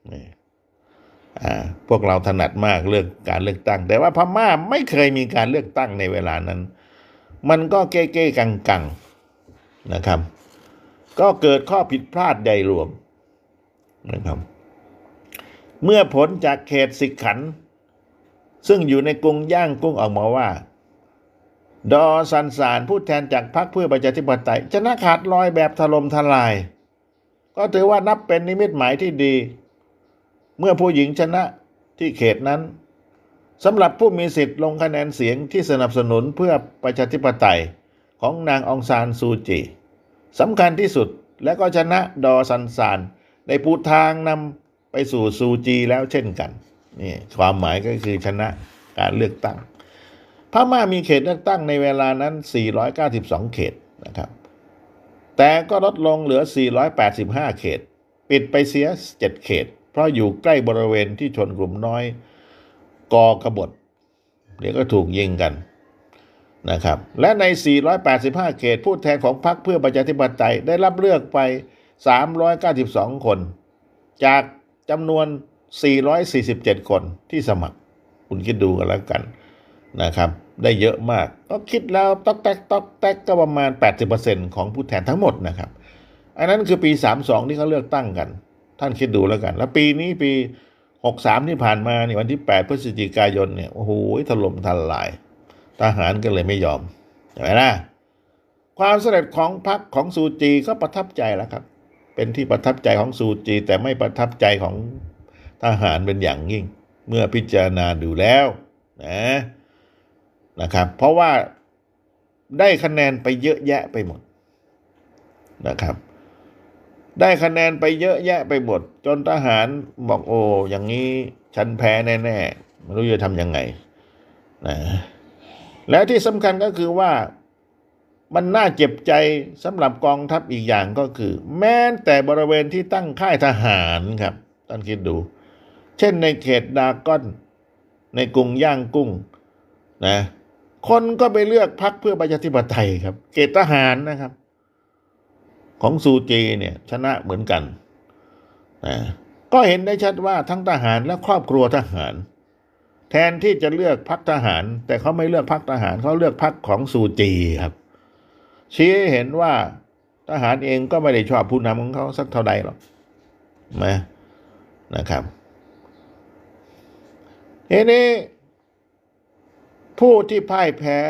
พวกเราถนัดมากเรื่องการเลือกตั้งแต่ว่าพม่าไม่เคยมีการเลือกตั้งในเวลานั้นมันก็เก้ๆกังๆนะครับก็เกิดข้อผิดพลาดใหญ่หลวงนะครับเมื่อผลจากเขตสิกขันธ์ซึ่งอยู่ในกรุงย่างกุ้งออกมาว่าดอซันซานผู้แทนจากพรรคเพื่อประชาธิปไตยชนะขาดลอยแบบถล่มทลายก็ถือว่านับเป็นนิมิตหมายที่ดีเมื่อผู้หญิงชนะที่เขตนั้นสำหรับผู้มีสิทธิ์ลงคะแนนเสียงที่สนับสนุนเพื่อประชาธิปไตยของนางองซานซูจีสำคัญที่สุดและก็ชนะดอซันซานได้ปูทางนำไปสู่ซูจีแล้วเช่นกันนี่ความหมายก็คือชนะการเลือกตั้งพม่ามีเขตเลือกตั้งในเวลานั้น492 เขตนะครับแต่ก็ลดลงเหลือ485 เขตปิดไปเสีย7 เขตเพราะอยู่ใกล้บริเวณที่ชนกลุ่มน้อยก่อกบฏเดี๋ยวก็ถูกยิงกันนะครับและใน485 เขตผู้แทนของพรรคเพื่อประชาธิปไตยได้รับเลือกไป392 คนจากจำนวน447 คนที่สมัครคุณคิดดูกันแล้วกันนะครับได้เยอะมากก็คิดแล้วต๊อกแต๊กก็ประมาณ 80% ของผู้แทนทั้งหมดนะครับอันนั้นคือปี32ที่เขาเลือกตั้งกันท่านคิดดูแล้วกันแล้วปีนี้ปี63ที่ผ่านมาเนี่ยวันที่8 พฤศจิกายนเนี่ยโอ้โหถล่มทลายทหารก็เลยไม่ยอมใช่ไหมล่ะความสำเร็จของพรรคของซูจีก็ประทับใจแล้วครับเป็นที่ประทับใจของซูจีแต่ไม่ประทับใจของทหารเป็นอย่างยิ่งเมื่อพิจารณาดูแล้วนะครับเพราะว่าได้คะแนนไปเยอะแยะไปหมดนะครับได้คะแนนไปเยอะแยะไปหมดจนทหารบอกโอ้อย่างนี้ฉันแพ้แน่ๆไม่รู้จะทำยังไงนะแล้วที่สำคัญก็คือว่ามันน่าเจ็บใจสำหรับกองทัพอีกอย่างก็คือแม้แต่บริเวณที่ตั้งค่ายทหารครับท่านคิดดูเช่นในเขตดากอนในกรุงย่างกุ้งนะคนก็ไปเลือกพรรคเพื่อประชาธิปไตยครับเขตทหารนะครับของซูจีเนี่ยชนะเหมือนกันนะก็เห็นได้ชัดว่าทั้งทหารและครอบครัวทหารแทนที่จะเลือกพรรคทหารแต่เขาไม่เลือกพรรคทหารเขาเลือกพรรคของซูจีครับชี้ให้เห็นว่าทหารเองก็ไม่ได้ชอบผู้นำของเขาสักเท่าใดหรอกนะครับทีนี้ผู้ที่พ่ายแพ้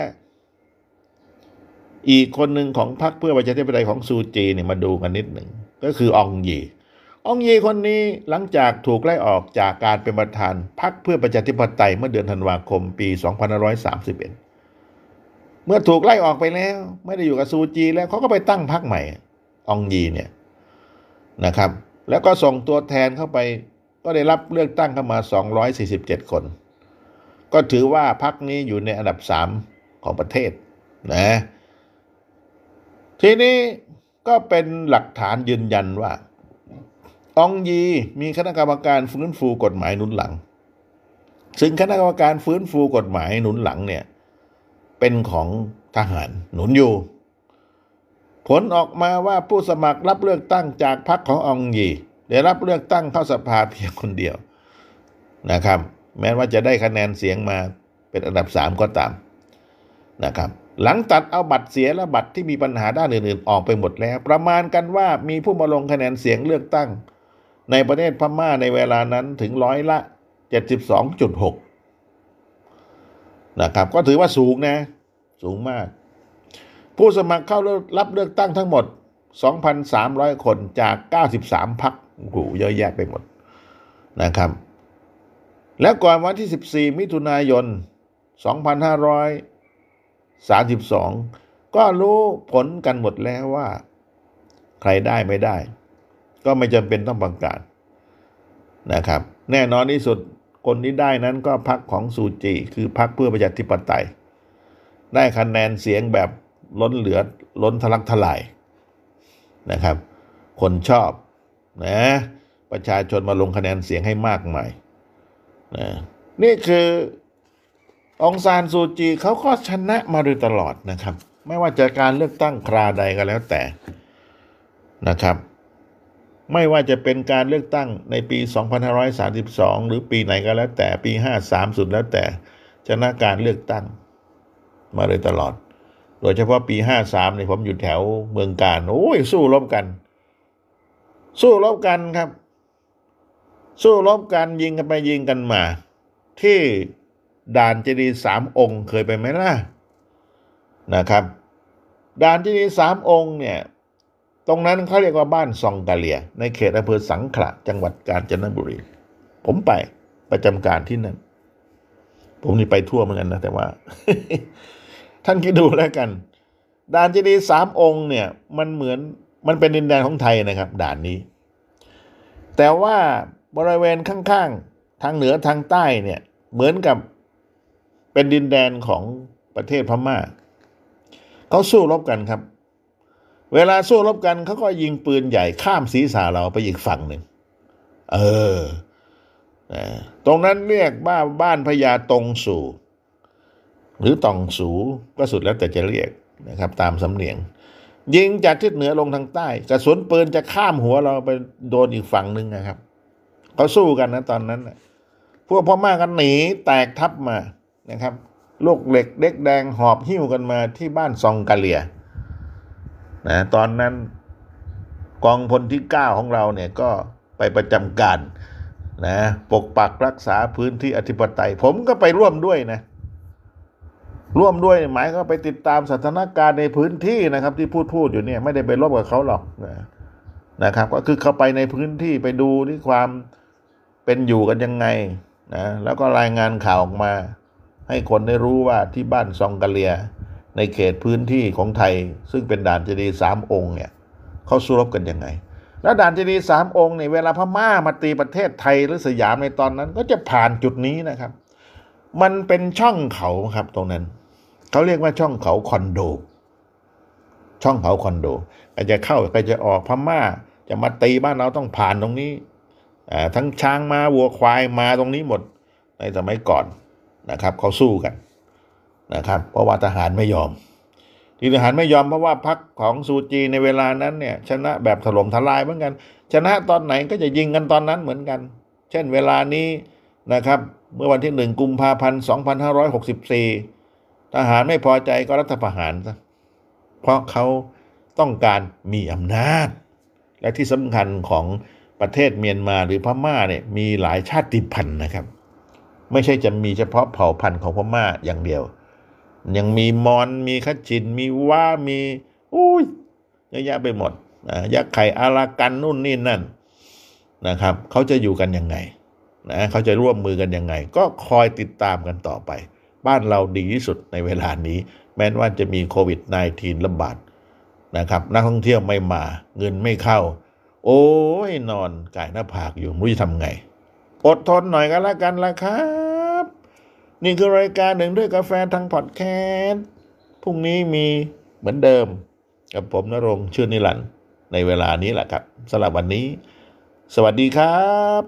อีกคนหนึ่งของพรรคเพื่อประชาธิปไตยของซูจีเนี่ยมาดูกันนิดหนึ่งก็คืออองยีคนนี้หลังจากถูกไล่ออกจากการเป็นประธานพรรคเพื่อประชาธิปไตยเมื่อเดือนธันวาคมปี2531เมื่อถูกไล่ออกไปแล้วไม่ได้อยู่กับซูจีแล้วเขาก็ไปตั้งพรรคใหม่อองยีเนี่ยนะครับแล้วก็ส่งตัวแทนเข้าไปก็ได้รับเลือกตั้งเข้ามา247คนก็ถือว่าพรรคนี้อยู่ในอันดับ3ของประเทศนะทีนี้ก็เป็นหลักฐานยืนยันว่าอองยีมีคณะกรรมการฟื้นฟูกฎหมายหนุนหลังซึ่งคณะกรรมการฟื้นฟูกฎหมายหนุนหลังเนี่ยเป็นของทหารหนุนอยู่ผลออกมาว่าผู้สมัครรับเลือกตั้งจากพรรคของอองยีได้รับเลือกตั้งเข้าสภาเพียงคนเดียวนะครับแม้ว่าจะได้คะแนนเสียงมาเป็นอันดับ3ก็ตามนะครับหลังตัดเอาบัตรเสียและบัตรที่มีปัญหาด้านอื่นๆออกไปหมดแล้วประมาณกันว่ามีผู้มาลงคะแนนเสียงเลือกตั้งในประเทศพม่าในเวลานั้นถึง72.6นะครับก็ถือว่าสูงนะสูงมากผู้สมัครเข้ารับเลือกตั้งทั้งหมด 2,300 คนจาก93พรรคโอ้โหเยอะแยะไปหมดนะครับแล้วก่อนวันที่14มิถุนายน2532ก็รู้ผลกันหมดแล้วว่าใครได้ไม่ได้ก็ไม่จำเป็นต้องประกาศนะครับแน่นอนที่สุดคนที่ได้นั้นก็พรรคของซูจีคือพรรคเพื่อประชาธิปไตยได้คะแนนเสียงแบบล้นทะลักทลายนะครับคนชอบนะประชาชนมาลงคะแนนเสียงให้มากมายนะนี่คือองซานซูจีเขาก็ชนะมาโดยตลอดนะครับไม่ว่าจะการเลือกตั้งคราใดก็แล้วแต่นะครับไม่ว่าจะเป็นการเลือกตั้งในปี2532หรือปีไหนก็แล้วแต่ปี53สุดแล้วแต่ชนะการเลือกตั้งมาโดยตลอดโดยเฉพาะปี53เนี่ยผมอยู่แถวเมืองกาญโอ้ยสู้รบกันครับสู้รบกันยิงกันไปยิงกันมาที่ด่านเจดีย์3องค์เคยไปไหมล่ะนะครับด่านเจดีย์3องค์เนี่ยตรงนั้นเขาเรียกว่าบ้านซองกาเลียในเขตอำเภอสังขละจังหวัดกาญจนบุรีผมไปประจำการที่นั่นผมนี่ไปทั่วเหมือนกันนะแต่ว่า ท่านคิดดูแล้วกันด่านเจดีย์3องค์เนี่ยมันเป็นดินแดนของไทยนะครับด่านนี้แต่ว่าบริเวณข้างๆทางเหนือทางใต้เนี่ยเหมือนกับเป็นดินแดนของประเทศพม่าเขาสู้รบกันครับเวลาสู้รบกันเขาก็ยิงปืนใหญ่ข้ามศีรษะเราไปอีกฝั่งหนึ่งตรงนั้นเรียกบ้านพญาตงสู่หรือตองสูก็สุดแล้วแต่จะเรียกนะครับตามสำเนียงยิงจากทิศเหนือลงทางใต้กระสุนปืนจะข้ามหัวเราไปโดนอีกฝั่งหนึ่งนะครับเขาสู้กันนะตอนนั้นพวกพม่ากันหนีแตกทับมานะครับลูกเหล็กเด็กแดงหอบหิ้วกันมาที่บ้านซองกาเลียนะตอนนั้นกองพลที่9ของเราเนี่ยก็ไปประจำการนะปกปักรักษาพื้นที่อธิปไตยผมก็ไปร่วมด้วยนะร่วมด้วยหมายก็ไปติดตามสถานการณ์ในพื้นที่นะครับที่พูดอยู่เนี่ยไม่ได้ไปรบกับเขาหรอกนะครับก็คือเข้าไปในพื้นที่ไปดูที่ความเป็นอยู่กันยังไงนะแล้วก็รายงานข่าวออกมาให้คนได้รู้ว่าที่บ้านซองกะเลียในเขตพื้นที่ของไทยซึ่งเป็นด่านเจดีย์3 องค์เนี่ยเขาสู้รบกันยังไงแล้วด่านเจดีย์3 องค์เนี่ยเวลาพม่ามาตีประเทศไทยหรือสยามในตอนนั้นก็จะผ่านจุดนี้นะครับมันเป็นช่องเขาครับตรงนั้นเขาเรียกว่าช่องเขาคอนโดช่องเขาคอนโดใครจะเข้าใครจะออกพม่าจะมาตีบ้านเราต้องผ่านตรงนี้ทั้งช้างม้าวัวควายมาตรงนี้หมดในสมัยก่อนนะครับเขาสู้กันนะครับเพราะว่าทหารไม่ยอมที่ทหารไม่ยอมเพราะว่าพรรคของซูจีในเวลานั้นเนี่ยชนะแบบถล่มทลายเหมือนกันชนะตอนไหนก็จะยิงกันตอนนั้นเหมือนกันเช่นเวลานี้นะครับเมื่อวันที่1 กุมภาพันธ์ 2564ทหารไม่พอใจก็รัฐประหารซะเพราะเขาต้องการมีอำนาจและที่สำคัญของประเทศเมียนมาหรือพม่าเนี่ยมีหลายชาติพันธุ์นะครับไม่ใช่จะมีเฉพาะเผ่าพันธุ์ของพม่าอย่างเดียวยังมีมอญมีคัจฉินมีว้ามีเยอะแยะไปหมดยักษ์ไข่อารากันนู่นนี่นั่นนะครับเขาจะอยู่กันยังไงนะเขาจะร่วมมือกันยังไงก็คอยติดตามกันต่อไปบ้านเราดีที่สุดในเวลานี้แม้ว่าจะมีโควิด -19 ระบาดนะครับนักท่องเที่ยวไม่มาเงินไม่เข้าโอ้ยนอนก่ายหน้าผากอยู่ไม่รู้จะทำไงอดทนหน่อยกันละกันละครับนี่คือรายการหนึ่งด้วยกาแฟทางพอดแคสต์พรุ่งนี้มีเหมือนเดิมกับผมณรงค์ ชื่นนิรันดร์ในเวลานี้แหละครับสำหรับวันนี้สวัสดีครับ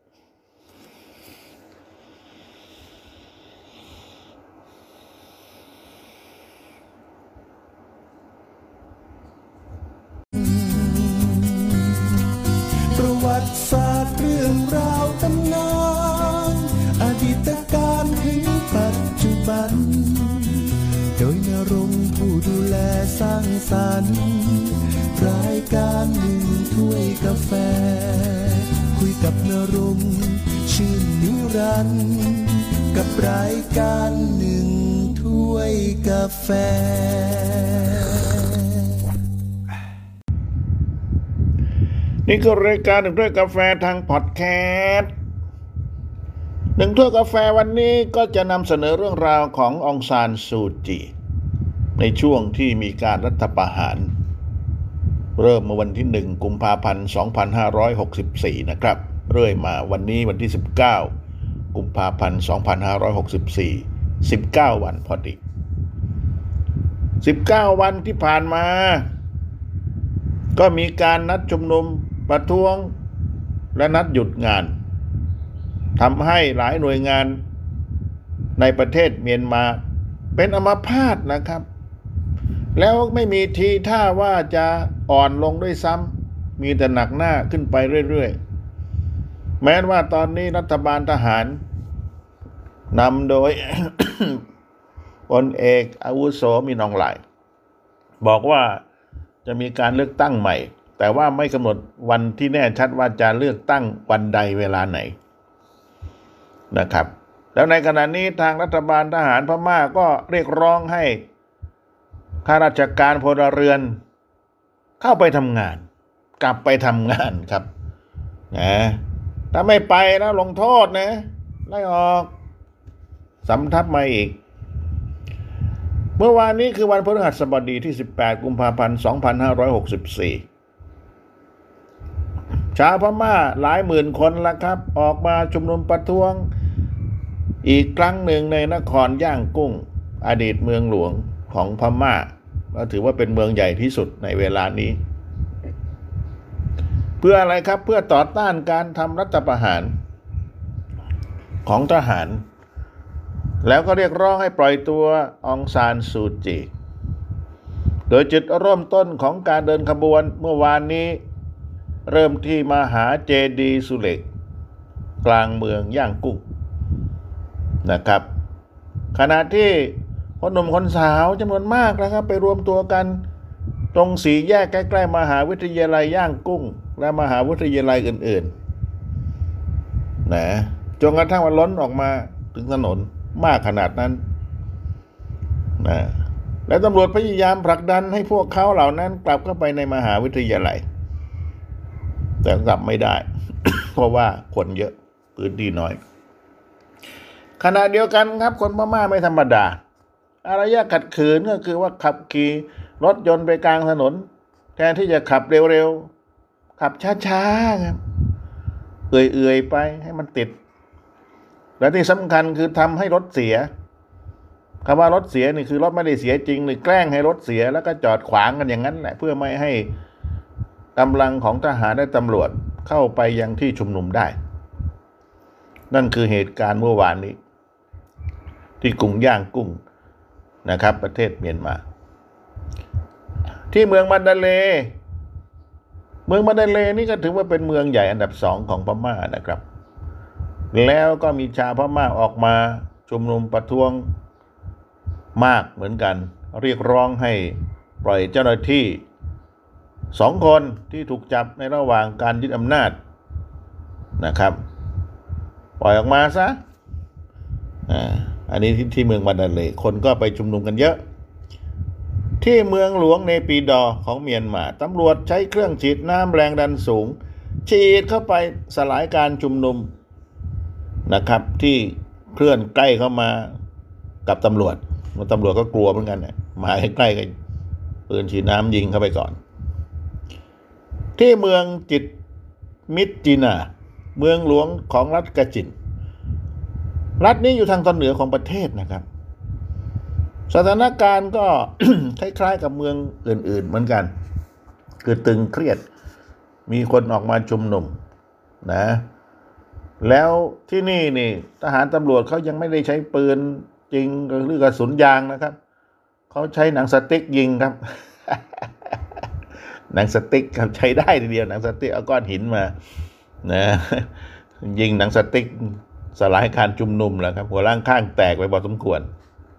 ประวัติศาสตร์เรื่องราวตำนานอดีตการถึงปัจจุบันโดยณรงค์ผู้ดูแลสร้างสรรค์รายการหนึ่งถ้วยกาแฟคุยกับณรงค์ชื่นนิรันดร์กับรายการหนึ่งถ้วยกาแฟนี่คือรายการหนึ่งถ้วยกาแฟทางพอดแคสต์หนึ่งถ้วยกาแฟวันนี้ก็จะนำเสนอเรื่องราวขององซานซูจีในช่วงที่มีการรัฐประหารเริ่มเมื่อวันที่1 กุมภาพันธ์ 2564นะครับเรื่อยมาวันนี้วันที่19 กุมภาพันธ์ 2564 19 วันพอดี19 วันที่ผ่านมาก็มีการนัดชุมนุมประท้วงและนัดหยุดงานทำให้หลายหน่วยงานในประเทศเมียนมาเป็นอัมพาตนะครับแล้วไม่มีทีท่าว่าจะอ่อนลงด้วยซ้ำมีแต่หนักหน้าขึ้นไปเรื่อยๆแม้ว่าตอนนี้รัฐบาลทหารนำโดย พลเอกอาวุโสมินอองหลายบอกว่าจะมีการเลือกตั้งใหม่แต่ว่าไม่กำหนดวันที่แน่ชัดว่าจะเลือกตั้งวันใดเวลาไหนนะครับแล้วในขณะนี้ทางรัฐบาลทหารพม่าก็เรียกร้องให้ข้าราชการพลเรือนเข้าไปทำงานกลับไปทำงานครับนะถ้าไม่ไปนะลงโทษนะไล่ออกสำทับมาอีกเมื่อวานนี้คือวันพฤหัสบดีที่18 กุมภาพันธ์ 2564ชาวพม่าหลายหมื่นคนละครับออกมาชุมนุมประท้วงอีกครั้งหนึ่งในนครย่างกุ้งอดีตเมืองหลวงของพม่าก็ถือว่าเป็นเมืองใหญ่ที่สุดในเวลานี้เพื่ออะไรครับเพื่อต่อต้านการทำรัฐประหารของทหารแล้วก็เรียกร้องให้ปล่อยตัวองซานซูจีโดยจุดเริ่มต้นของการเดินขบวนเมื่อวานนี้เริ่มที่มหาเจดีย์สุเหล็กกลางเมืองย่างกุ้งนะครับขณะที่คนหนุ่มคนสาวจำนวนมากนะครับไปรวมตัวกันตรงสี่แยกใกล้ๆมหาวิทยาลัยย่างกุ้งและมหาวิทยาลัยอื่นๆนะจนกระทั่งมันล้นออกมาถึงถนนมากขนาดนั้นแล้วตำรวจพยายามผลักดันให้พวกเขาเหล่านั้นกลับเข้าไปในมหาวิทยาลัยแต่กลับไม่ได้ เพราะว่าคนเยอะพื้นที่น้อยขณะเดียวกันครับคนพม่าไม่ธรรมดาอารยะขัดขืนก็คือว่าขับขี่รถยนต์ไปกลางถนนแทนที่จะขับเร็วๆขับช้าๆครับเอื่อยๆไปให้มันติดและที่สำคัญคือทำให้รถเสียคำว่ารถเสียนี่คือรถไม่ได้เสียจริงหรือแกล้งให้รถเสียแล้วก็จอดขวางกันอย่างนั้นแหละเพื่อไม่ให้กำลังของทหารและตำรวจเข้าไปยังที่ชุมนุมได้นั่นคือเหตุการณ์เมื่อวานนี้ที่กรุงย่างกุ้งนะครับประเทศเมียนมาที่เมืองมันดาเลย์นี่ก็ถือว่าเป็นเมืองใหญ่อันดับ2ของพม่านะครับแล้วก็มีชาวพม่าออกมาชุมนุมประท้วงมากเหมือนกันเรียกร้องให้ปล่อยเจ้าหน้าที่2 คนที่ถูกจับในระหว่างการยึดอำนาจนะครับปล่อยออกมาซะอันนี้ที่เมืองมันดาเลย์คนก็ไปชุมนุมกันเยอะที่เมืองหลวงเนปิดอของเมียนมาตำรวจใช้เครื่องฉีดน้ำแรงดันสูงฉีดเข้าไปสลายการชุมนุมนะครับที่เคลื่อนใกล้เข้ามากับตำรวจก็กลัวเหมือนกันมาใกล้ๆกันปืนฉีดน้ำยิงเข้าไปก่อนที่เมืองจิตมิตรจินาเมืองหลวงของรัฐกะจินรัฐนี้อยู่ทางตอนเหนือของประเทศนะครับสถานการณ์ก็ คล้ายๆกับเมืองอื่นๆเหมือนกันคือตึงเครียดมีคนออกมาชุมนุมนะแล้วที่นี่ทหารตำรวจเขายังไม่ได้ใช้ปืนจริงหรือกระสุนยางนะครับเขาใช้หนังสติ๊กยิงครับ หนังสติ๊กครับใช้ได้ทีเดียวหนังสติ๊กเอาก้อนหินมานะยิงหนังสติ๊กสลายการชุมนุมแล้วครับหัวล่างข้างแตกไปพอสมควร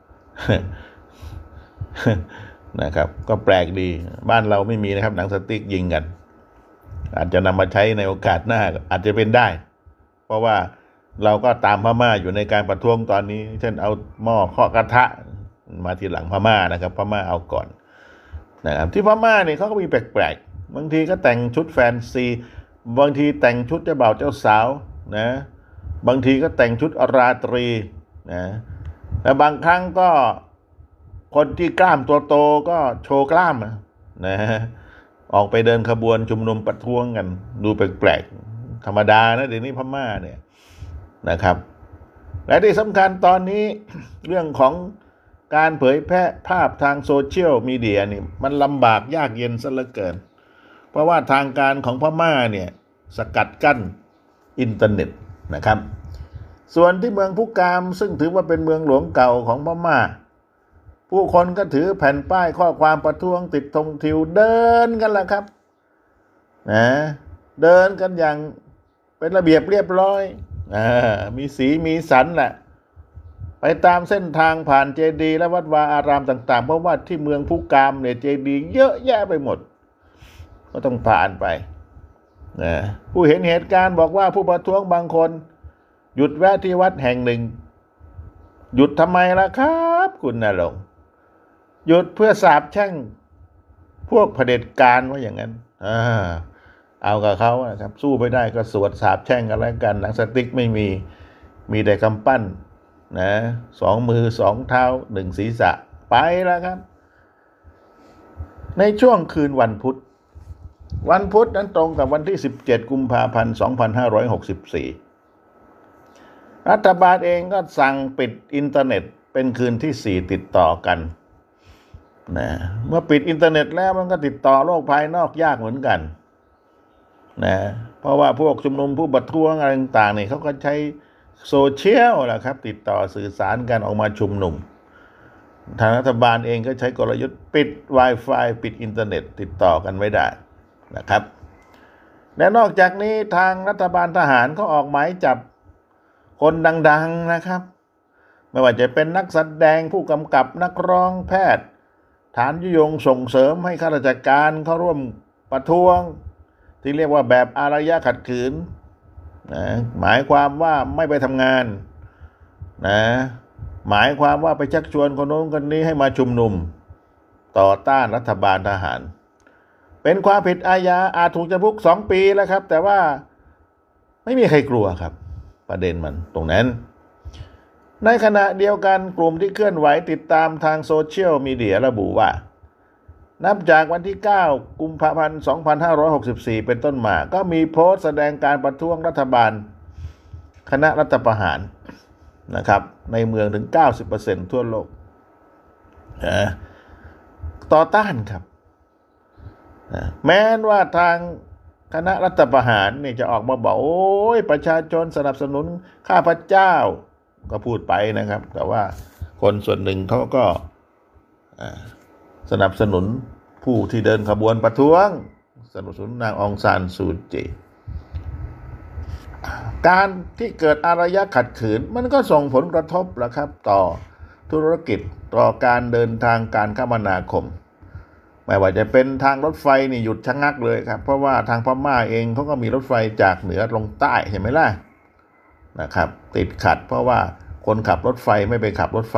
นะครับก็แปลกดีบ้านเราไม่มีนะครับหนังสติ๊กยิงกันอาจจะนำมาใช้ในโอกาสหน้าอาจจะเป็นได้เพราะว่าเราก็ตามพม่าอยู่ในการประท้วงตอนนี้เช่นเอาหม้อเคาะกระทะมาทีหลังพม่านะครับพม่าเอาก่อนนะครับที่พม่าเนี่ยเขาก็มีแปลกๆบางทีก็แต่งชุดแฟนซีบางทีแต่งชุดเจ้าบ่าวเจ้าสาวนะบางทีก็แต่งชุดราตรีนะและบางครั้งก็คนที่กล้ามตัวโตก็โชว์กล้ามนะออกไปเดินขบวนชุมนุมประท้วงกันดูแปลกๆธรรมดานะเดี๋ยวนี้พม่าเนี่ยนะครับและที่สำคัญตอนนี้ เรื่องของการเผยแพร่ภาพทางโซเชียลมีเดียนี่มันลำบากยากเย็นซะเหลือเกินเพราะว่าทางการของพม่าเนี่ยสกัดกั้นอินเทอร์เน็ตนะครับส่วนที่เมืองพุกามซึ่งถือว่าเป็นเมืองหลวงเก่าของพม่าผู้คนก็ถือแผ่นป้ายข้อความประท้วงติดธงทิวเดินกันละครับนะเดินกันอย่างเป็นระเบียบเรียบร้อยมีสีมีสันแหละไปตามเส้นทางผ่านเจดีย์และวัดวาอารามต่างๆเพราะว่าที่เมืองพุกามเนี่ยเจดีย์เยอะแยะไปหมดก็ต้องผ่านไปนะผู้เห็นเหตุการณ์บอกว่าผู้ประท้วงบางคนหยุดแวะที่วัดแห่งหนึ่งหยุดทำไมล่ะครับคุณณรงค์หยุดเพื่อสาบแช่งพวกเผด็จการว่าอย่างนั้นเอากับเขาครับสู้ไม่ได้ก็สวดสาบแช่งกันแล้วกันหนังสติ๊กไม่มีแต่กำปั้นนะ2 มือ 2 เท้า 1 ศีรษะไปแล้วครับในช่วงคืนวันพุธนั้นตรงกับวันที่17 กุมภาพันธ์ 2564รัฐบาลเองก็สั่งปิดอินเทอร์เน็ตเป็นคืนที่4ติดต่อกันนะเมื่อปิดอินเทอร์เน็ตแล้วมันก็ติดต่อโลกภายนอกยากเหมือนกันนะเพราะว่าพวกชุมนุมผู้ประท้วงอะไรต่างๆนี่เขาก็ใช้โซเชียลแหละครับติดต่อสื่อสารกันออกมาชุมนุมทางรัฐบาลเองก็ใช้กลยุทธ์ปิด Wi-Fi ปิดอินเทอร์เน็ตติดต่อกันไม่ได้นะครับและนอกจากนี้ทางรัฐบาลทหารก็ออกหมายจับคนดังๆนะครับไม่ว่าจะเป็นนักแสดงผู้กำกับนักร้องแพทย์ฐานยุยงส่งเสริมให้ข้าราชการเข้าร่วมประท้วงที่เรียกว่าแบบอารยะขัดขืนนะหมายความว่าไม่ไปทำงานนะหมายความว่าไปชักชวนคนโน้นคนนี้ให้มาชุมนุมต่อต้านรัฐบาลทหารเป็นความผิดอาญาอาจถูกจำคุก2 ปีแล้วครับแต่ว่าไม่มีใครกลัวครับประเด็นมันตรงนั้นในขณะเดียวกันกลุ่มที่เคลื่อนไหวติดตามทางโซเชียลมีเดียระบุว่านับจากวันที่9 กุมภาพันธ์ 2564 เป็นต้นมาก็มีโพสต์แสดงการประท้วงรัฐบาลคณะรัฐประหารนะครับในเมืองถึง 90% ทั่วโลกต่อต้านครับแม้ว่าทางคณะรัฐประหารเนี่ยจะออกมาบอกโอ้ยประชาชนสนับสนุนข้าพเจ้าก็พูดไปนะครับแต่ว่าคนส่วนหนึ่งเขาก็สนับสนุนผู้ที่เดินขบวนประท้วงสนับสนุนนางองซานซูจีการที่เกิดอารยะขัดขืนมันก็ส่งผลกระทบแหละครับต่อธุรกิจต่อการเดินทางการคมนาคมไม่ว่าจะเป็นทางรถไฟนี่หยุดชะงักเลยครับเพราะว่าทางพม่าเองเขาก็มีรถไฟจากเหนือลงใต้เห็นไหมล่ะนะครับติดขัดเพราะว่าคนขับรถไฟไม่ไปขับรถไฟ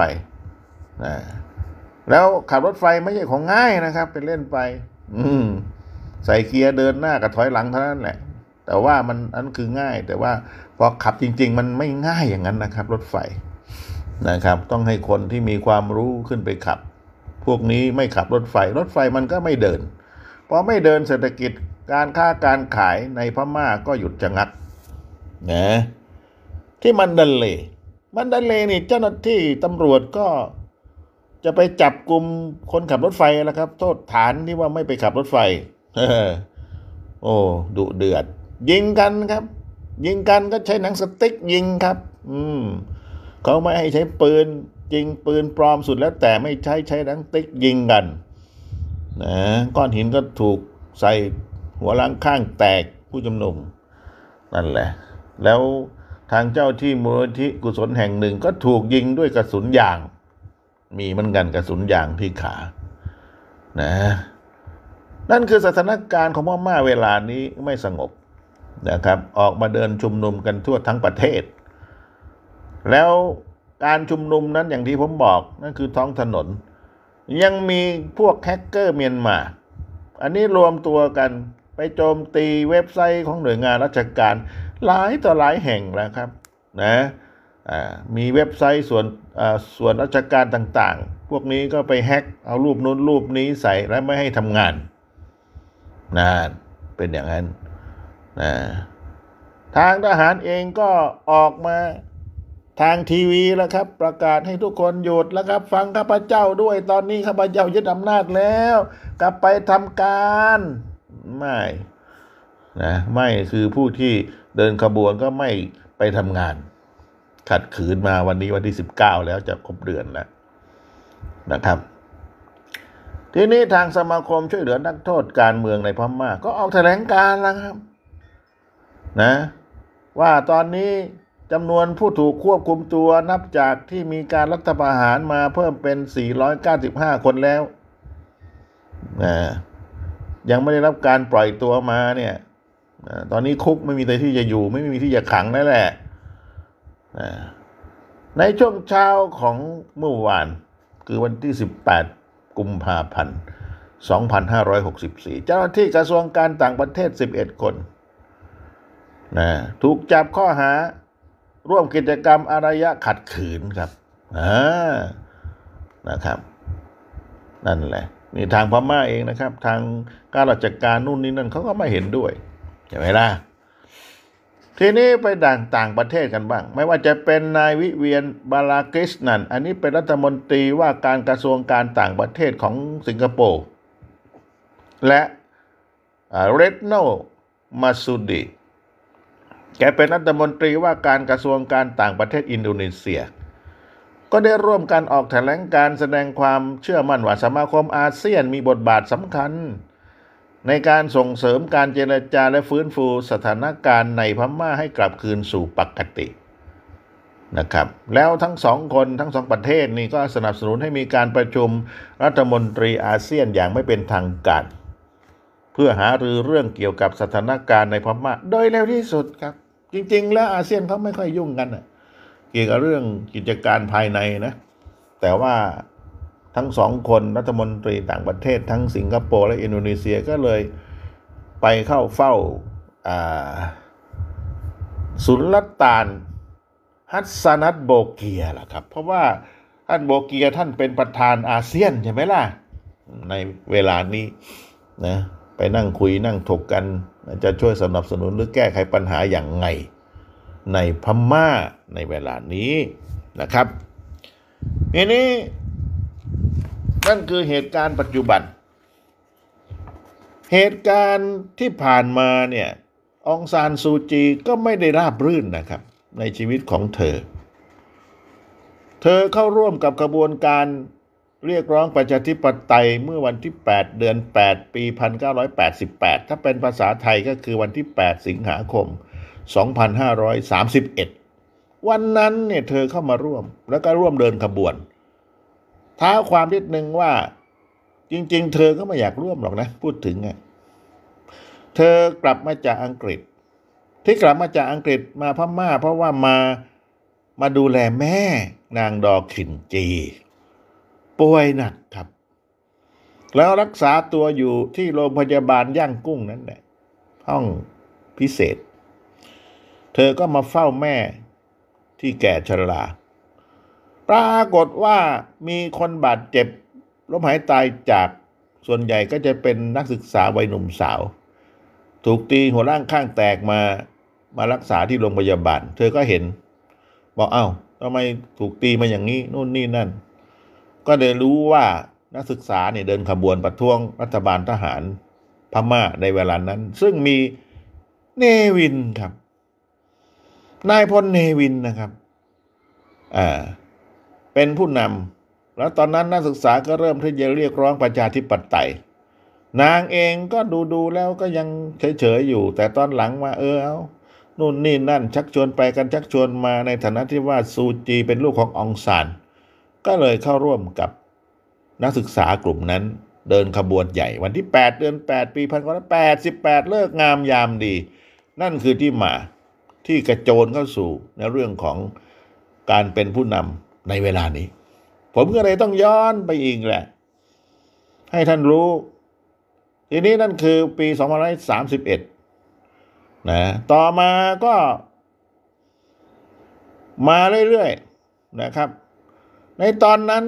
แล้วขับรถไฟไม่ใช่ของง่ายนะครับเป็นเล่นไปใส่เกียร์เดินหน้ากับถอยหลังเท่านั้นแหละแต่ว่ามันอันคือง่ายแต่ว่าพอขับจริงๆมันไม่ง่ายอย่างนั้นนะครับรถไฟนะครับต้องให้คนที่มีความรู้ขึ้นไปขับพวกนี้ไม่ขับรถไฟมันก็ไม่เดินพอไม่เดินเศรษฐกิจการค้าการขายในพม่าก็หยุดชะงักนะที่มันดันเลนี่เจ้าหน้าที่ตำรวจก็จะไปจับกลุ่มคนขับรถไฟแล้วครับโทษฐานที่ว่าไม่ไปขับรถไฟโอ้ดุเดือดยิงกันครับยิงกันก็ใช้หนังสติ๊กยิงครับเขาไม่ให้ใช้ปืนจริงปืนปลอมสุดแล้วแต่ไม่ใช้หนังสติ๊กยิงกันนะก้อนหินก็ถูกใส่หัวหลังข้างแตกผู้ชุมนุมนั่นแหละแล้วทางเจ้าที่มูลนิธิกุศลแห่งหนึ่งก็ถูกยิงด้วยกระสุนยางมีเหมือนกันกระสุนยางที่ขานะนั่นคือสถานการณ์ของพม่าเวลานี้ไม่สงบนะครับออกมาเดินชุมนุมกันทั่วทั้งประเทศแล้วการชุมนุมนั้นอย่างที่ผมบอกนั่นคือท้องถนนยังมีพวกแฮกเกอร์เมียนมาอันนี้รวมตัวกันไปโจมตีเว็บไซต์ของหน่วยงานราชการหลายต่อหลายแห่งแล้วครับนะมีเว็บไซต์ส่วนราชการต่างๆพวกนี้ก็ไปแฮกเอารูปนู้นรูปนี้ใส่และไม่ให้ทำงานเป็นอย่างนั้นทางทหารเองก็ออกมาทางทีวีแล้วครับประกาศให้ทุกคนหยุดแล้วครับฟังข้าพเจ้าด้วยตอนนี้ข้าพเจ้ายึดอำนาจแล้วกลับไปทำการไม่คือผู้ที่เดินขบวนก็ไม่ไปทำงานขัดขืนมาวันนี้วันที่19แล้วจะครบเดือนแล้วนะครับทีนี้ทางสมาคมช่วยเหลือนักโทษการเมืองในพม่าก็ออกแถลงการแล้วครับนะว่าตอนนี้จำนวนผู้ถูกควบคุมตัวนับจากที่มีการรัฐประหารมาเพิ่มเป็น495คนแล้วยังไม่ได้รับการปล่อยตัวมาเนี่ยตอนนี้คุกไม่มีที่จะอยู่ไม่มีที่จะขังนั่นแหละในช่วงเช้าของเมื่อวานคือวันที่18 กุมภาพันธ์ 2564เจ้าหน้าที่กระทรวงการต่างประเทศ11 คนถูกจับข้อหาร่วมกิจกรรมอารยะขัดขืนครับนะครับนั่นแหละนี่ทางพม่าเองนะครับทางการราชการนู่นนี่นั่นเขาก็ไม่เห็นด้วยใช่ไหมล่ะทีนี้ไปต่างประเทศกันบ้างไม่ว่าจะเป็นนายวิเวียนบาลากริสนันอันนี้เป็นรัฐมนตรีว่าการกระทรวงการต่างประเทศของสิงคโปร์และเรดโนมาซูดีแกเป็นรัฐมนตรีว่าการกระทรวงการต่างประเทศอินโดนีเซียก็ได้ร่วมกันออกแถลงการแสดงความเชื่อมั่นว่าสมาคมอาเซียนมีบทบาทสำคัญในการส่งเสริมการเจรจาและฟื้นฟูสถานการณ์ในพม่าให้กลับคืนสู่ปกตินะครับแล้วทั้งสองประเทศนี้ก็สนับสนุนให้มีการประชุมรัฐมนตรีอาเซียนอย่างไม่เป็นทางการเพื่อหารือเรื่องเกี่ยวกับสถานการณ์ในพม่าโดยเร็วที่สุดครับจริงๆแล้วอาเซียนเขาไม่ค่อยยุ่งกันเกี่ยวกับเรื่องกิจการภายในนะแต่ว่าทั้งสองคนรัฐมนตรีต่างประเทศทั้งสิงคโปร์และอินโดนีเซียก็เลยไปเข้าเฝ้าสุลต่านฮัสซานัตโบเกียล่ะครับเพราะว่าท่านโบเกียท่านเป็นประธานอาเซียนใช่ไหมล่ะในเวลานี้นะไปนั่งคุยนั่งถกกันจะช่วยสนับสนุนหรือแก้ไขปัญหาอย่างไงในพม่าในเวลานี้นะครับทีนี้นั่นคือเหตุการณ์ปัจจุบันเหตุการณ์ที่ผ่านมาเนี่ยองซานซูจีก็ไม่ได้ราบรื่นนะครับในชีวิตของเธอเข้าร่วมกับกระบวนการเรียกร้องประชาธิปไตยเมื่อวันที่8เดือน8ปี1988ถ้าเป็นภาษาไทยก็คือวันที่8สิงหาคม2531วันนั้นเนี่ยเธอเข้ามาร่วมแล้วก็ร่วมเดินขบวนท้าความนิดนึงว่าจริงๆเธอก็ไม่อยากร่วมหรอกนะพูดถึงเธอกลับมาจากอังกฤษที่กลับมาจากอังกฤษมาพม่าเพราะว่ามาดูแลแม่นางดอขินจีป่วยหนักครับแล้วรักษาตัวอยู่ที่โรงพยาบาลย่างกุ้งนั่นแหละห้องพิเศษเธอก็มาเฝ้าแม่ที่แก่ชราปรากฏว่ามีคนบาดเจ็บล้มหายตายจากส่วนใหญ่ก็จะเป็นนักศึกษาวัยหนุ่มสาวถูกตีหัวร่างข้างแตกมารักษาที่โรงพยาบาลเธอก็เห็นบอกเอ้าทำไมถูกตีมาอย่างนี้นู่นนี่นั่นก็ได้รู้ว่านักศึกษาเนี่ยเดินขบวนประท้วงรัฐบาลทหารพม่าในเวลานั้นซึ่งมีเนวินครับนายพลเนวินนะครับเป็นผู้นำแล้วตอนนั้นนักศึกษาก็เริ่มที่จะเรียกร้องประชาธิปไตยนางเองก็ดูแล้วก็ยังเฉยๆอยู่แต่ตอนหลังมาเอานู่นนี่นั่นชักชวนไปกันชักชวนมาในฐานะที่ว่าซูจีเป็นลูกขององซานก็เลยเข้าร่วมกับนักศึกษากลุ่มนั้นเดินขบวนใหญ่วันที่8เดือน8ปี1988เลิกงามยามดีนั่นคือที่มาที่กระโจนเข้าสู่ในเรื่องของการเป็นผู้นำในเวลานี้ผมก็เลยต้องย้อนไปอีกแหละให้ท่านรู้ทีนี้นั่นคือปี2531นะต่อมาก็มาเรื่อยๆนะครับในตอนนั้น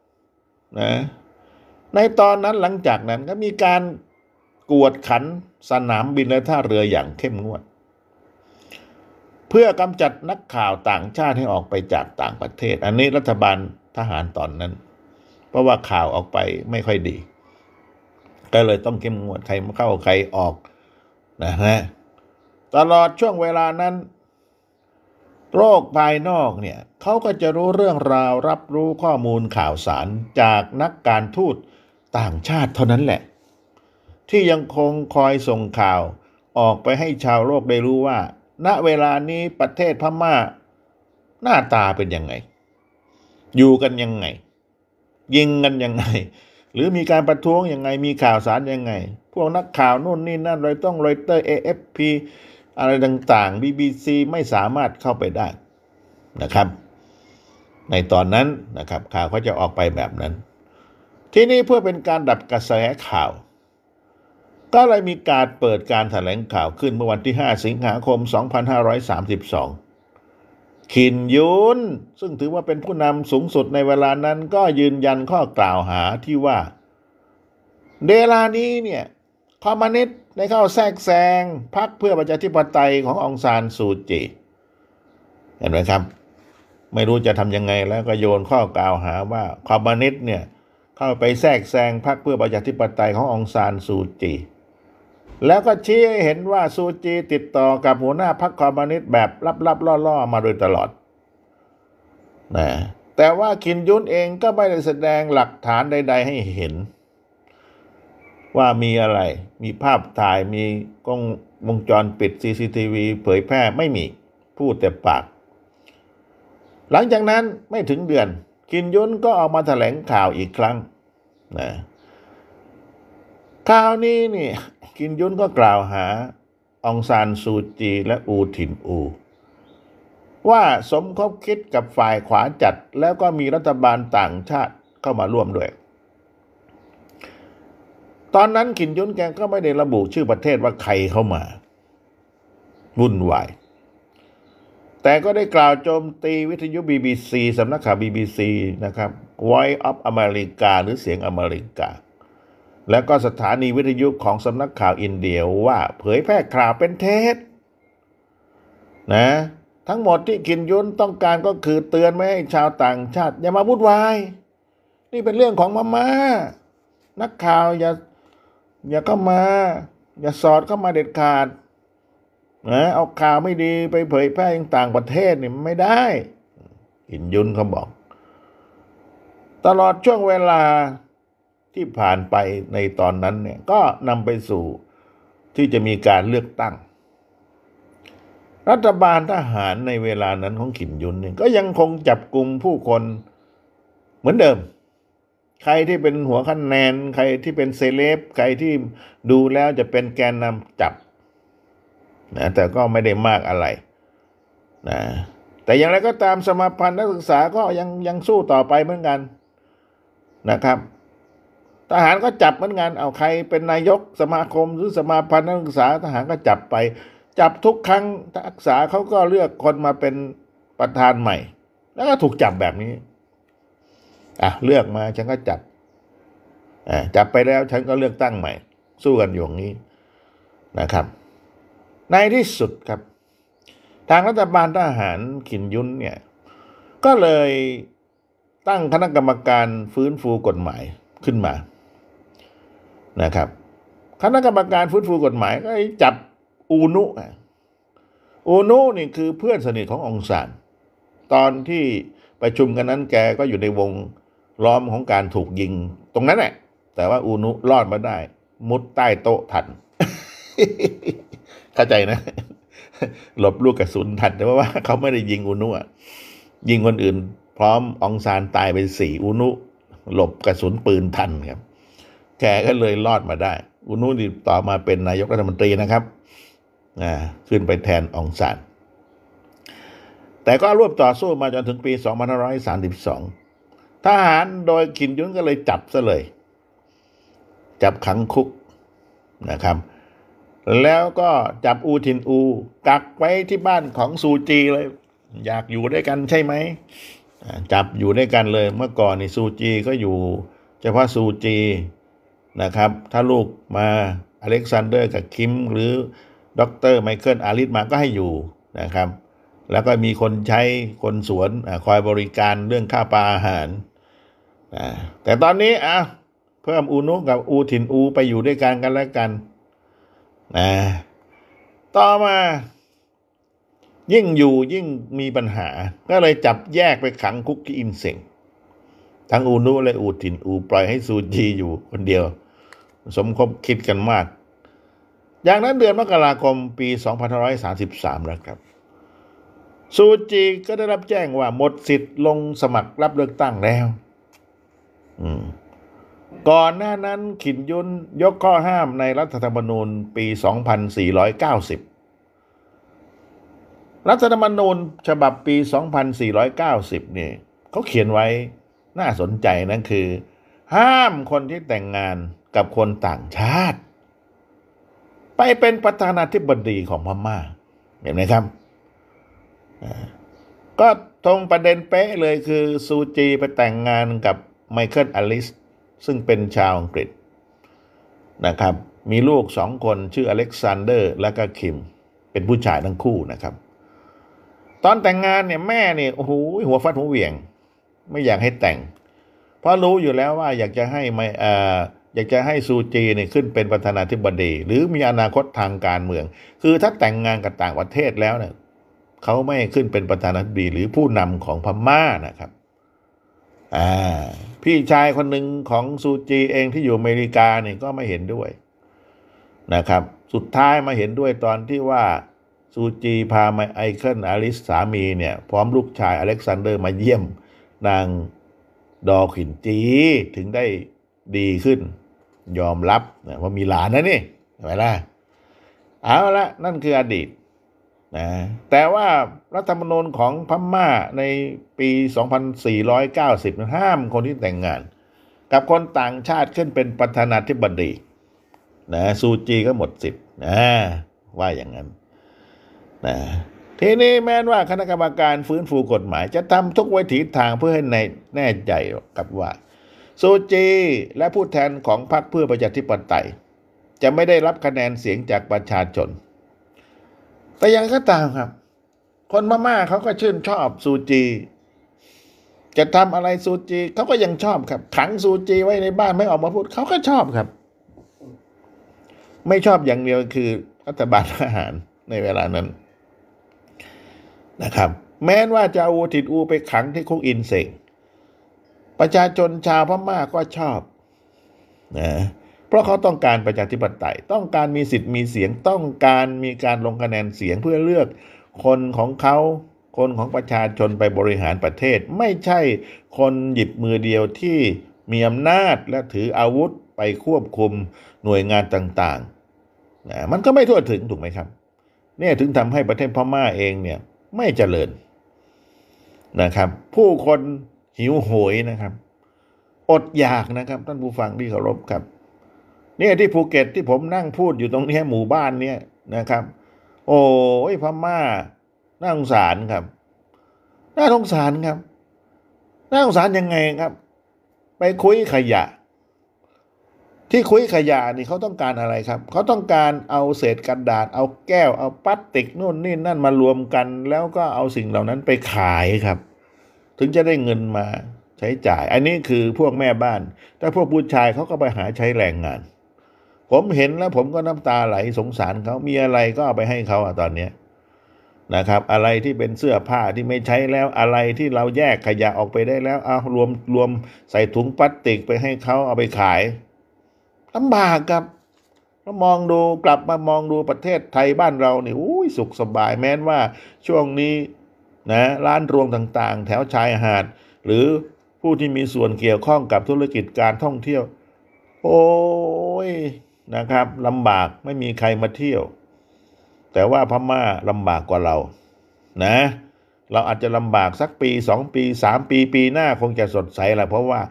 หลังจากนั้นก็มีการกวดขันสนามบินและท่าเรืออย่างเข้มงวดเพื่อกำจัดนักข่าวต่างชาติให้ออกไปจากต่างประเทศอันนี้รัฐบาลทหารตอนนั้นเพราะว่าข่าวออกไปไม่ค่อยดีก็เลยต้องเข้มงวดใครเข้าใครออกนะฮะตลอดช่วงเวลานั้นโลกภายนอกเนี่ยเขาก็จะรู้เรื่องราวรับรู้ข้อมูลข่าวสารจากนักการทูตต่างชาติเท่านั้นแหละที่ยังคงคอยส่งข่าวออกไปให้ชาวโลกได้รู้ว่าณเวลานี้ประเทศพม่าหน้าตาเป็นยังไงอยู่กันยังไงยิงกันยังไงหรือมีการประท้วงยังไงมีข่าวสารยังไงพวกนักข่าวนู่นนี่นั่นรอยเตอร์ AFP อะไรต่างๆ BBC ไม่สามารถเข้าไปได้นะครับในตอนนั้นนะครับข่าวเขาจะออกไปแบบนั้นที่นี่เพื่อเป็นการดับกระแสข่าวก็เลยมีการเปิดการแถลงข่าวขึ้นเมื่อวันที่5สิงหาคม2532คินยุนซึ่งถือว่าเป็นผู้นำสูงสุดในเวลานั้นก็ยืนยันข้อกล่าวหาที่ว่าเวลานี้เนี่ยคอมมิวนิสต์ได้เข้าแทรกแซงพรรคเพื่อประชาธิปไตยขององซานซูจีเห็นไหมครับไม่รู้จะทำยังไงแล้วก็โยนข้อกล่าวหาว่าคอมมิวนิสต์เนี่ยเข้าไปแทรกแซงพรรคเพื่อประชาธิปไตยขององซานซูจีแล้วก็ชี้ให้เห็นว่าซูจีติดต่อกับหัวหน้าพรรคคอมมิวนิสต์แบบลับๆล่อๆมาโดยตลอดนะแต่ว่าคินยุนเองก็ไม่ได้แสดงหลักฐานใดๆให้เห็นว่ามีอะไรมีภาพถ่ายมีกล้องวงจรปิด CCTV เผยแพร่ไม่มีพูดแต่ปากหลังจากนั้นไม่ถึงเดือนคินยุนก็ออกมาแถลงข่าวอีกครั้งนะข่าวนี้นี่คินยุนก็กล่าวหาองซานซูจีและอูถินอูว่าสมคบคิดกับฝ่ายขวาจัดแล้วก็มีรัฐบาลต่างชาติเข้ามาร่วมด้วยตอนนั้นขินยุนแกก็ไม่ได้ระบุชื่อประเทศว่าใครเข้ามาวุ่นวายแต่ก็ได้กล่าวโจมตีวิทยุ BBC สำนักข่าว BBC นะครับ Voice of America หรือเสียงอเมริกาแล้วก็สถานีวิทยุของสำนักข่าวอินเดียว่าเผยแพร่ข่าวเป็นเท็จนะทั้งหมดที่ขินยุนต้องการก็คือเตือนไม่ให้ชาวต่างชาติอย่ามาวุ่นวายนี่เป็นเรื่องของม่านักข่าวอย่าเข้ามาอย่าสอดเข้ามาเด็ดขาดนะเอาข่าวไม่ดีไปเผยแพร่ยังต่างประเทศนี่ไม่ได้ขินยุนเขาบอกตลอดช่วงเวลาที่ผ่านไปในตอนนั้นเนี่ยก็นำไปสู่ที่จะมีการเลือกตั้งรัฐบาลทหารในเวลานั้นของขินยุนเนี่ยก็ยังคงจับกลุ่มผู้คนเหมือนเดิมใครที่เป็นหัวคะแนนใครที่เป็นเซเลบใครที่ดูแล้วจะเป็นแกนนำจับนะแต่ก็ไม่ได้มากอะไรนะแต่อย่างไรก็ตามสมาพันธ์นักศึกษาก็ยังสู้ต่อไปเหมือนกันนะครับทหารก็จับเหมือนกันเอาใครเป็นนายกสมาคมหรือสมาพันธ์นักศึกษาทหารก็จับไปจับทุกครั้งนักศึกษาเขาก็เลือกคนมาเป็นประธานใหม่แล้วก็ถูกจับแบบนี้เลือกมาฉันก็จับไปแล้วฉันก็เลือกตั้งใหม่สู้กันอยู่อย่างนี้นะครับในที่สุดครับทางรัฐบาลทหารขินยุนเนี่ยก็เลยตั้งคณะกรรมการฟื้นฟูกฎหมายขึ้นมานะครับคณะกรรมการฟื้นฟูกฎหมายก็จับอูนุนี่คือเพื่อนสนิทขององซานตอนที่ประชุมกันนั้นแกก็อยู่ในวงล้อมของการถูกยิงตรงนั้นแหละแต่ว่าอูนุรอดมาได้มุดใต้โต๊ะทัน เข้าใจนะหลบลูกกระสุนทันแต่ว่าเขาไม่ได้ยิงอูนุยิงคนอื่นพร้อมองซานตายไป4อูนุหลบกระสุนปืนทันครับแกก็เลยรอดมาได้อูนุนี่ต่อมาเป็นนายกรัฐมนตรีนะครับขึ้นไปแทนองซานแต่ก็ร่วมต่อสู้มาจนถึงปี2532ทหารโดยขินยุนก็เลยจับซะเลยจับขังคุกนะครับแล้วก็จับอูทินอูกักไว้ที่บ้านของซูจีเลยอยากอยู่ด้วยกันใช่ไหมจับอยู่ด้วยกันเลยเมื่อก่อนนี่ซูจีก็อยู่เฉพาะซูจีนะครับถ้าลูกมาอเล็กซานเดอร์กับคิมหรือดร.ไมเคิลอาริสมาก็ให้อยู่นะครับแล้วก็มีคนใช้คนสวนคอยบริการเรื่องข้าวปลาอาหารแต่ตอนนี้เพิ่มอูนุกับอูทินอูไปอยู่ด้วยกันแล้วกันต่อมายิ่งอยู่ยิ่งมีปัญหาก็เลยจับแยกไปขังคุกที่อินเซงทั้งอูนุและอูทินอูปล่อยให้ซูจีอยู่คนเดียวสมคบคิดกันมากอย่างนั้นเดือนมกราคมปี2533แล้วครับซูจีก็ได้รับแจ้งว่าหมดสิทธิ์ลงสมัครรับเลือกตั้งแล้วก่อนหน้านั้นขินยุนยกข้อห้ามในรัฐธรรมนูญปี 2490 รัฐธรรมนูญฉบับปี 2490 นี่เขาเขียนไว้น่าสนใจนั่นคือห้ามคนที่แต่งงานกับคนต่างชาติไปเป็นประธานาธิบดีของพม่าเห็นไหมครับก็ตรงประเด็นเป๊ะเลยคือซูจีไปแต่งงานกับไมเคิลอาริสซึ่งเป็นชาวอังกฤษนะครับมีลูก2 คนชื่ออเล็กซานเดอร์และก็คิมเป็นผู้ชายทั้งคู่นะครับตอนแต่งงานเนี่ยแม่เนี่ยโอ้โหหัวฟัดหัวเหวี่ยงไม่อยากให้แต่งเพราะรู้อยู่แล้วว่าอยากจะให้ซูจีเนี่ยขึ้นเป็นประธานาธิบดีหรือมีอนาคตทางการเมืองคือถ้าแต่งงานกับต่างประเทศแล้วเนี่ยเขาไม่ขึ้นเป็นประธานาธิบดีหรือผู้นำของพม่านะครับพี่ชายคนหนึ่งของซูจีเองที่อยู่อเมริกาเนี่ยก็ไม่เห็นด้วยนะครับสุดท้ายมาเห็นด้วยตอนที่ว่าซูจีพาไมเคิลอาริสสามีเนี่ยพร้อมลูกชายอเล็กซานเดอร์มาเยี่ยมนางดอขินจีถึงได้ดีขึ้นยอมรับว่ามีหลานนะนี่เห็นไหมล่ะเอาละนั่นคืออดีตนะแต่ว่ารัฐธรรมนูญของพม่าในปี 2490 ห้ามคนที่แต่งงานกับคนต่างชาติขึ้นเป็นประธานาธิบดีนะซูจีก็หมดสิทธิ์นะว่าอย่างนั้นนะทีนี้แม้ว่าคณะกรรมการฟื้นฟูกฎหมายจะทำทุกวิถีทางเพื่อให้แน่ใจกับว่าซูจีและผู้แทนของพรรคเพื่อประชาธิปไตยจะไม่ได้รับคะแนนเสียงจากประชาชนแต่ยังก็ตามครับคนพม่าเขาก็ชื่นชอบซูจีจะทำอะไรซูจีเขาก็ยังชอบครับขังซูจีไว้ในบ้านไม่ออกมาพูดเขาก็ชอบครับไม่ชอบอย่างเดียวคือรัฐบาลทหารในเวลานั้นนะครับแม้ว่าจะเอาทิดอูไปขังที่คุกอินเสงประชาชนชาวพม่าก็ชอบนะเพราะเขาต้องการประชาธิปไตยต้องการมีสิทธิ์มีเสียงต้องการมีการลงคะแนนเสียงเพื่อเลือกคนของเขาคนของประชาชนไปบริหารประเทศไม่ใช่คนหยิบมือเดียวที่มีอำนาจและถืออาวุธไปควบคุมหน่วยงานต่างๆนะมันก็ไม่ทั่วถึงถูกไหมครับเนี่ยถึงทำให้ประเทศพม่าเองเนี่ยไม่เจริญนะครับผู้คนหิวโหยนะครับอดอยากนะครับท่านผู้ฟังที่เคารพครับเนี่ยที่ภูเก็ตที่ผมนั่งพูดอยู่ตรงนี้หมู่บ้านเนี่ยนะครับโอ้ยพม่าน่าสงสารครับน่าสงสารครับน่าสงสารยังไงครับไปคุยขยะที่คุยขยะนี่เขาต้องการอะไรครับเขาต้องการเอาเศษกระดาษเอาแก้วเอาพลาสติกนู่นนี่นั่นมารวมกันแล้วก็เอาสิ่งเหล่านั้นไปขายครับถึงจะได้เงินมาใช้จ่ายอันนี้คือพวกแม่บ้านแต่พวกผู้ชายเขาก็ไปหาใช้แรงงานผมเห็นแล้วผมก็น้ำตาไหลสงสารเขามีอะไรก็เอาไปให้เขาตอนนี้นะครับอะไรที่เป็นเสื้อผ้าที่ไม่ใช้แล้วอะไรที่เราแยกขยะออกไปได้แล้วเอารวมใส่ถุงพลาสติกไปให้เขาเอาไปขายลำบากครับแล้วมองดูกลับมามองดูประเทศไทยบ้านเราเนี่ยสุขสบายแม้นว่าช่วงนี้นะร้านรวงต่างๆแถวชายหาดหรือผู้ที่มีส่วนเกี่ยวข้องกับธุรกิจการท่องเที่ยวโอ้ยนะครับลำบากไม่มีใครมาเที่ยวแต่ว่าพม่าลำบากกว่าเรานะเราอาจจะลำบากสักปี2ปี3ปีปีหน้าคงจะสดใสแหละเพราะว่า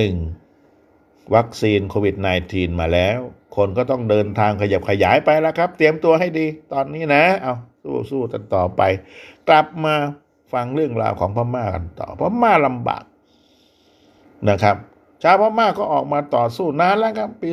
1วัคซีนโควิด -19 มาแล้วคนก็ต้องเดินทางขยับขยายไปแล้วครับเตรียมตัวให้ดีตอนนี้นะเอาสู้กันต่อไปกลับมาฟังเรื่องราวของพม่ากันต่อพม่าลำบากนะครับชาวพม่าก็ออกมาต่อสู้นานแล้วครับปี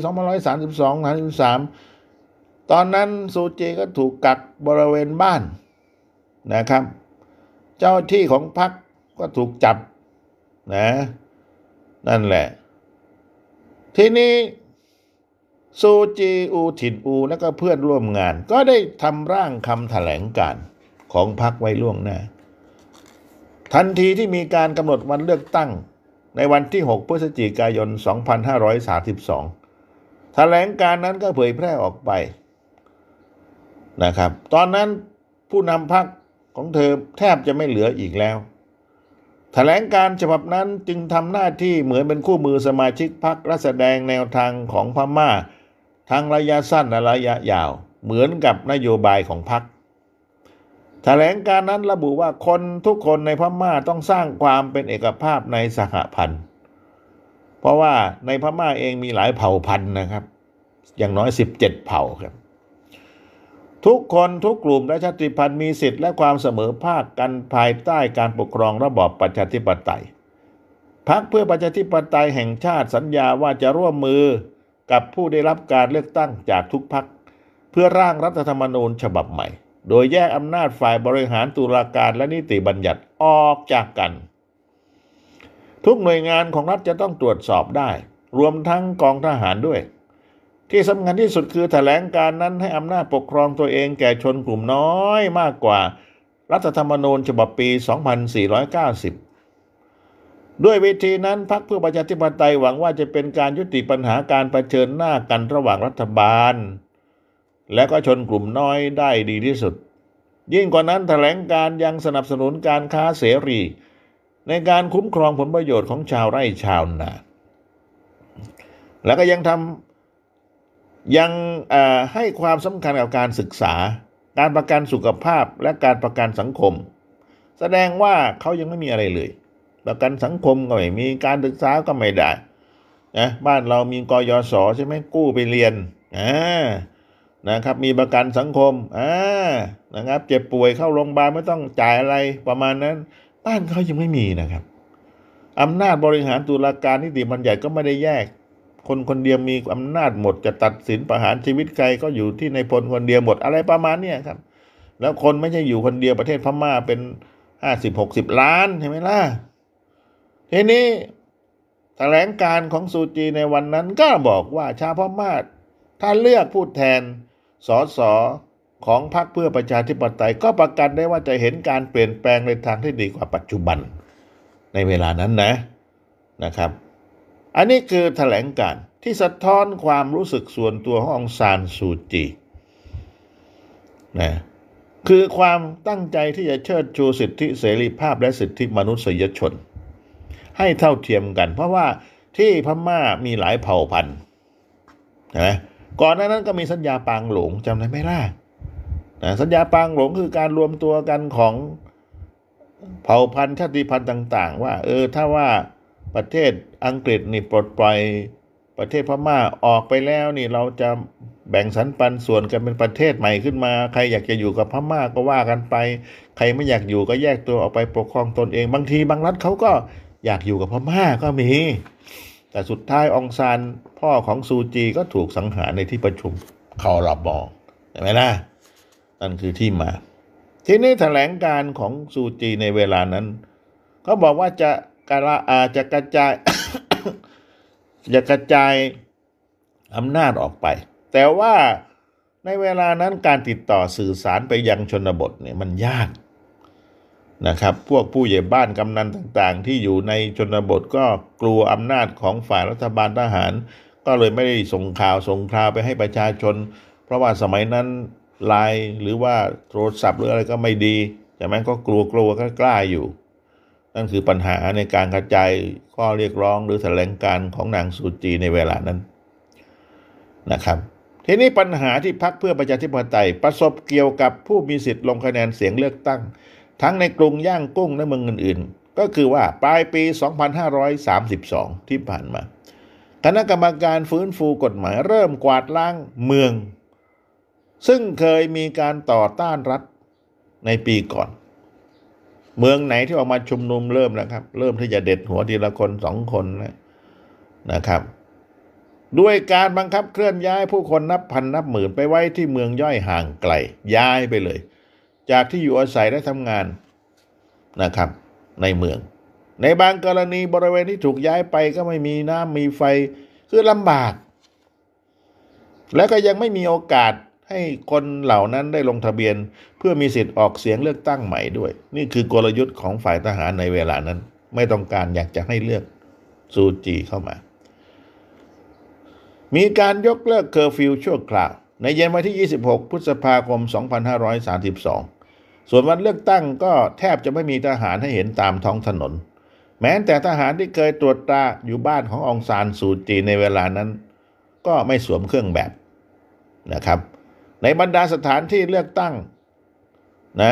2532-33ตอนนั้นซูจีก็ถูกกักบริเวณบ้านนะครับเจ้าที่ของพรรคก็ถูกจับนะนั่นแหละทีนี้ซูจีอูถินอูและก็เพื่อนร่วมงานก็ได้ทำร่างคำแถลงการณ์ของพรรคไว้ล่วงหน้าทันทีที่มีการกำหนดวันเลือกตั้งในวันที่6พฤศจิกายน2532แถลงการณ์นั้นก็เผยแพร่ออกไปนะครับตอนนั้นผู้นำพรรคของเธอแทบจะไม่เหลืออีกแล้วแถลงการณ์ฉบับนั้นจึงทำหน้าที่เหมือนเป็นคู่มือสมาชิกพรรคและแสดงแนวทางของพม่าทั้งระยะสั้นและระยะยาวเหมือนกับนโยบายของพรรคแถลงการณ์นั้นระบุว่าคนทุกคนในพม่าต้องสร้างความเป็นเอกภาพในสหพันธ์เพราะว่าในพม่าเองมีหลายเผ่าพันธุ์นะครับอย่างน้อย17เผ่าครับทุกคนทุกกลุ่มและชาติพันธุ์มีสิทธิและความเสมอภาคกันภายใต้การปกครองระบอบประชาธิปไตยพรรคเพื่อประชาธิปไตยแห่งชาติสัญญาว่าจะร่วมมือกับผู้ได้รับการเลือกตั้งจากทุกพรรคเพื่อร่างรัฐธรรมนูญฉบับใหม่โดยแยกอำนาจฝ่ายบริหารตุลาการและนิติบัญญัติออกจากกันทุกหน่วยงานของรัฐจะต้องตรวจสอบได้รวมทั้งกองทหารด้วยที่สำคัญที่สุดคือแถลงการนั้นให้อำนาจปกครองตัวเองแก่ชนกลุ่มน้อยมากกว่ารัฐธรรมนูญฉบับปี 2490 ด้วยวิธีนั้นพรรคเพื่อประชาธิปไตยหวังว่าจะเป็นการยุติปัญหาการเผชิญหน้ากันระหว่างรัฐบาลและก็ชนกลุ่มน้อยได้ดีที่สุดยิ่งกว่านั้นแถลงการยังสนับสนุนการค้าเสรีในการคุ้มครองผลประโยชน์ของชาวไร่ชาวนาแล้วก็ยังให้ความสำคัญกับการศึกษาการประกันสุขภาพและการประกันสังคมแสดงว่าเขายังไม่มีอะไรเลยประกันสังคมก็ไม่มีการศึกษาก็ไม่ได้นะบ้านเรามีกยศใช่ไหมกู้ไปเรียนนะครับมีประกันสังคมนะครับเจ็บป่วยเข้าโรงพยาบาลไม่ต้องจ่ายอะไรประมาณนั้นบ้านเขายังไม่มีนะครับอำนาจบริหารตุลาการนิติบัญญัติก็ไม่ได้แยกคนคนเดียวมีอำนาจหมดจะตัดสินประหารชีวิตใครก็อยู่ที่ในพลคนเดียวหมดอะไรประมาณนี้ครับแล้วคนไม่ใช่อยู่คนเดียวประเทศพม่าเป็น50-60 ล้านใช่ไหมล่ะทีนี้แถลงการของซูจีในวันนั้นก็บอกว่าชาวพม่าถ้าเลือกผู้แทนสสของพรรคเพื่อประชาธิปไตยก็ประกันได้ว่าจะเห็นการเปลี่ยนแปลงในทางที่ดีกว่าปัจจุบันในเวลานั้นนะครับอันนี้คือแถลงการที่สะท้อนความรู้สึกส่วนตัวขององซานซูจีนะคือความตั้งใจที่จะเชิดชูสิทธิเสรีภาพและสิทธิมนุษยชนให้เท่าเทียมกันเพราะว่าที่พม่ามีหลายเผ่าพันธุ์นะก่อนหน้านั้นก็มีสัญญาปางหลงจำได้ไหมล่ะสัญญาปางหลงคือการรวมตัวกันของเผ่าพันธุ์ชาติพันธุ์ต่างๆว่าถ้าว่าประเทศอังกฤษนี่ปลดปล่อยประเทศพม่าออกไปแล้วนี่เราจะแบ่งสรรปันส่วนกันเป็นประเทศใหม่ขึ้นมาใครอยากจะอยู่กับพม่าก็ว่ากันไปใครไม่อยากอยู่ก็แยกตัวออกไปปกครองตนเองบางทีบางรัฐเขาก็อยากอยู่กับพม่าก็มีแต่สุดท้ายองซานพ่อของซูจีก็ถูกสังหารในที่ประชุมคอรมอใช่ไหมล่ะนั่นคือที่มาทีนี้แถลงการของซูจีในเวลานั้นเขาบอกว่าจะกระจาย จะกระจายอำนาจออกไปแต่ว่าในเวลานั้นการติดต่อสื่อสารไปยังชนบทเนี่ยมันยากนะครับพวกผู้ใหญ่บ้านกำนันต่างๆที่อยู่ในชนบทก็กลัวอำนาจของฝ่ายรัฐบาลทหารก็เลยไม่ได้ส่งข่าวไปให้ประชาชนเพราะว่าสมัยนั้นไลน์หรือว่าโทรศัพท์หรืออะไรก็ไม่ดีใช่ไหมก็กลัวก็กล้าอยู่นั่นคือปัญหาในการกระจายข้อเรียกร้องหรือแถลงการของนางซูจีในเวลานั้นนะครับทีนี้ปัญหาที่พรรคเพื่อประชาธิปไตยประสบเกี่ยวกับผู้มีสิทธิ์ลงคะแนนเสียงเลือกตั้งทั้งในกรุงย่างกุ้งและเมืองอื่นๆก็คือว่าปลายปี 2532 ที่ผ่านมาคณะกรรมการฟื้นฟูกฎหมายเริ่มกวาดล้างเมืองซึ่งเคยมีการต่อต้านรัฐในปีก่อนเมืองไหนที่ออกมาชุมนุมเริ่มนะครับเริ่มที่จะเด็ดหัวทีละคน2 คนนะครับด้วยการบังคับเคลื่อนย้ายผู้คนนับพันนับหมื่นไปไว้ที่เมืองย่อยห่างไกลย้ายไปเลยจากที่อยู่อาศัยและทำงานนะครับในเมืองในบางกรณีบริเวณที่ถูกย้ายไปก็ไม่มีน้ำมีไฟคือลำบากและก็ยังไม่มีโอกาสให้คนเหล่านั้นได้ลงทะเบียนเพื่อมีสิทธิ์ออกเสียงเลือกตั้งใหม่ด้วยนี่คือกลยุทธ์ของฝ่ายทหารในเวลานั้นไม่ต้องการอยากจะให้เลือกซูจีเข้ามามีการยกเลิกเคอร์ฟิวชั่วคราวในเย็นวันที่26 พฤษภาคม 2532ส่วนวันเลือกตั้งก็แทบจะไม่มีทหารให้เห็นตามท้องถนนแม้แต่ทหารที่เคยตรวจตราอยู่บ้านขององซานซูจีในเวลานั้นก็ไม่สวมเครื่องแบบนะครับในบรรดาสถานที่เลือกตั้งนะ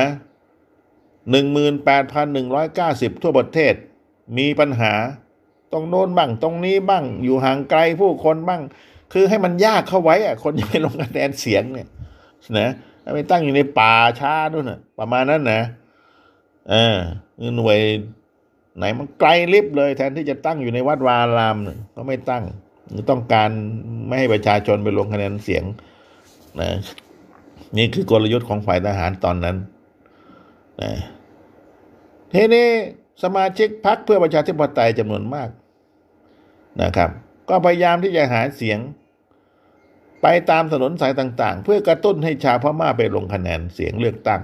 18,190 ทั่วประเทศมีปัญหาตรงโน้นบ้างตรงนี้บ้างอยู่ห่างไกลผู้คนบ้างคือให้มันยากเข้าไว้คนจะไปลงคะแนนเสียงเนี่ยนะไปตั้งอยู่ในป่าช้าด้วยนะประมาณนั้นนะหน่วยไหนมันไกลลิบเลยแทนที่จะตั้งอยู่ในวัดวาอารามก็ไม่ตั้งต้องการไม่ให้ประชาชนไปลงคะแนนเสียงนะนี่คือกลยุทธ์ของฝ่ายทหารตอนนั้นนะทีนี้สมาชิกพรรคเพื่อประชาธิปไตยจำนวนมากนะครับก็พยายามที่จะหาเสียงไปตามถนนสายต่างๆเพื่อกระตุ้นให้ชาวพม่าไปลงคะแนนเสียงเลือกตั้ง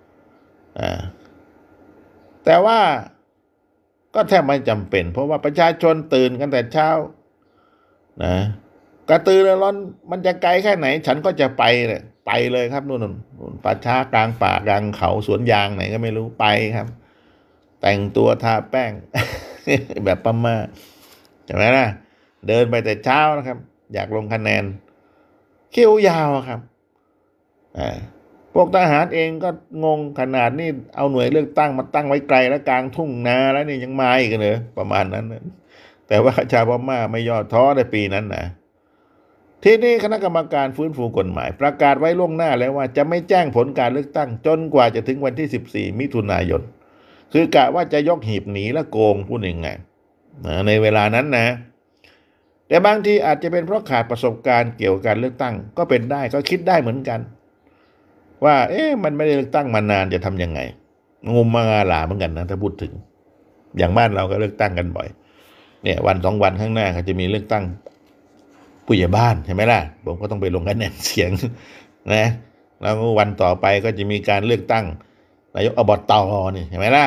แต่ว่าก็แทบไม่จำเป็นเพราะว่าประชาชนตื่นกันแต่เช้านะกระตือรือร้นมันจะไกลแค่ไหนฉันก็จะไปเลยครับนู่นป่าช้ากลางป่ากลางเขาสวนยางไหนก็ไม่รู้ไปครับแต่งตัวทาแป้ง แบบพม่าใช่ไหมล่ะเดินไปแต่เช้านะครับอยากลงคะแนนคิวยาวครับพวกทหารเองก็งงขนาดนี้เอาหน่วยเลือกตั้งมาตั้งไว้ไกลแล้วกลางทุ่งนาแล้วนี่ยังมาอีกเลยประมาณนั้นนะแต่ว่าชาวพม่าไม่ย่อท้อในปีนั้นนะที่นี่คณะกรรมการฟื้นฟูกฎหมายประกาศไว้ล่วงหน้าแล้วว่าจะไม่แจ้งผลการเลือกตั้งจนกว่าจะถึงวันที่14มิถุนายนคือกะว่าจะยกหีบหนีและโกงพูดยังไงในเวลานั้นนะแต่บางทีอาจจะเป็นเพราะขาดประสบการณ์เกี่ยวกับการเลือกตั้งก็เป็นได้ก็คิดได้เหมือนกันว่ามันไม่ได้เลือกตั้งมานานจะทำยังไงงมงาหลาเหมือนกันนะถ้าพูดถึงอย่างบ้านเราก็เลือกตั้งกันบ่อยเนี่ยวัน2 วันข้างหน้าเขาจะมีเลือกตั้งผู้ใหญ่บ้านใช่ไหมล่ะผมก็ต้องไปลงคะแนนเสียงนะแล้ววันต่อไปก็จะมีการเลือกตั้งนายกอบต.นี่ใช่ไหมล่ะ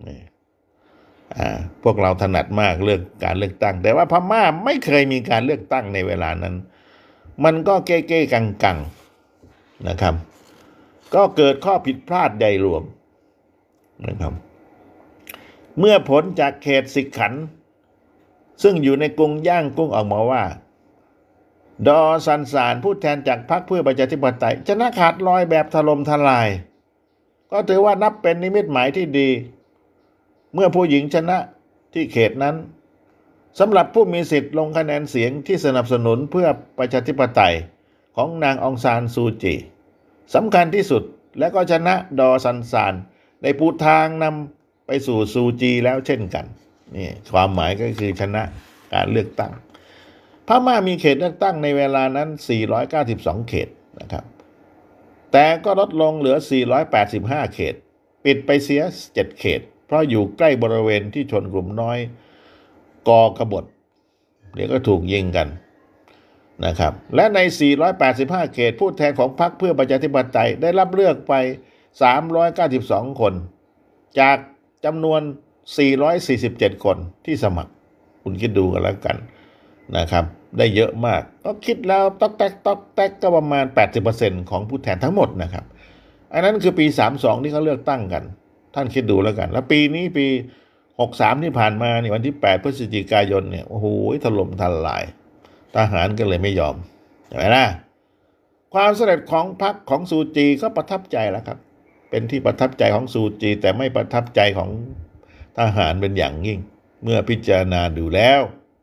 พวกเราถนัดมากเรื่องการเลือกตั้งแต่ว่าพม่าไม่เคยมีการเลือกตั้งในเวลานั้นมันก็เก้ๆกังๆนะครับก็เกิดข้อผิดพลาดใหญ่หลวงนะครับเมื่อผลจากเขตสิกขันธ์ซึ่งอยู่ในกรุงย่างกุ้งออกมาว่าดอซันสานผู้แทนจากพรรคเพื่อประชาธิปไตยชนะขาดลอยแบบถล่มทลายก็ถือว่านับเป็นนิมิตหมายที่ดีเมื่อผู้หญิงชนะที่เขตนั้นสำหรับผู้มีสิทธิ์ลงคะแนนเสียงที่สนับสนุนเพื่อประชาธิปไตยของนางองซานซูจีสำคัญที่สุดและก็ชนะดอซันซานในปูทางนำไปสู่ซูจีแล้วเช่นกันนี่ความหมายก็คือชนะการเลือกตั้งพม่ามีเขตเลือกตั้งในเวลานั้น492เขตนะครับแต่ก็ลดลงเหลือ485เขตปิดไปเสีย7เขตเพราะอยู่ใกล้บริเวณที่ชนกลุ่มน้อยกกบฏเดี๋ยวก็ถูกยิงกันนะครับและใน485เขตผู้แทนของพรรคเพื่อประชาธิปไตยได้รับเลือกไป392คนจากจำนวน447คนที่สมัครคุณคิดดูกันแล้วกันนะครับได้เยอะมากก็คิดแล้วต๊อกแต๊กก็ประมาณ 80% ของผู้แทนทั้งหมดนะครับอันนั้นคือปี32ที่เขาเลือกตั้งกันท่านคิดดูแล้วกันแล้วปีนี้ปี63ที่ผ่านมานี่วันที่8พฤศจิกายนเนี่ยโอ้โหถล่มทลายทหารก็เลยไม่ยอมใช่ไหมล่ะความสำเร็จของพรรคของซูจีก็ประทับใจแล้วครับเป็นที่ประทับใจของซูจีแต่ไม่ประทับใจของทหารเป็นอย่างยิ่งเมื่อพิจารณาดูแล้ว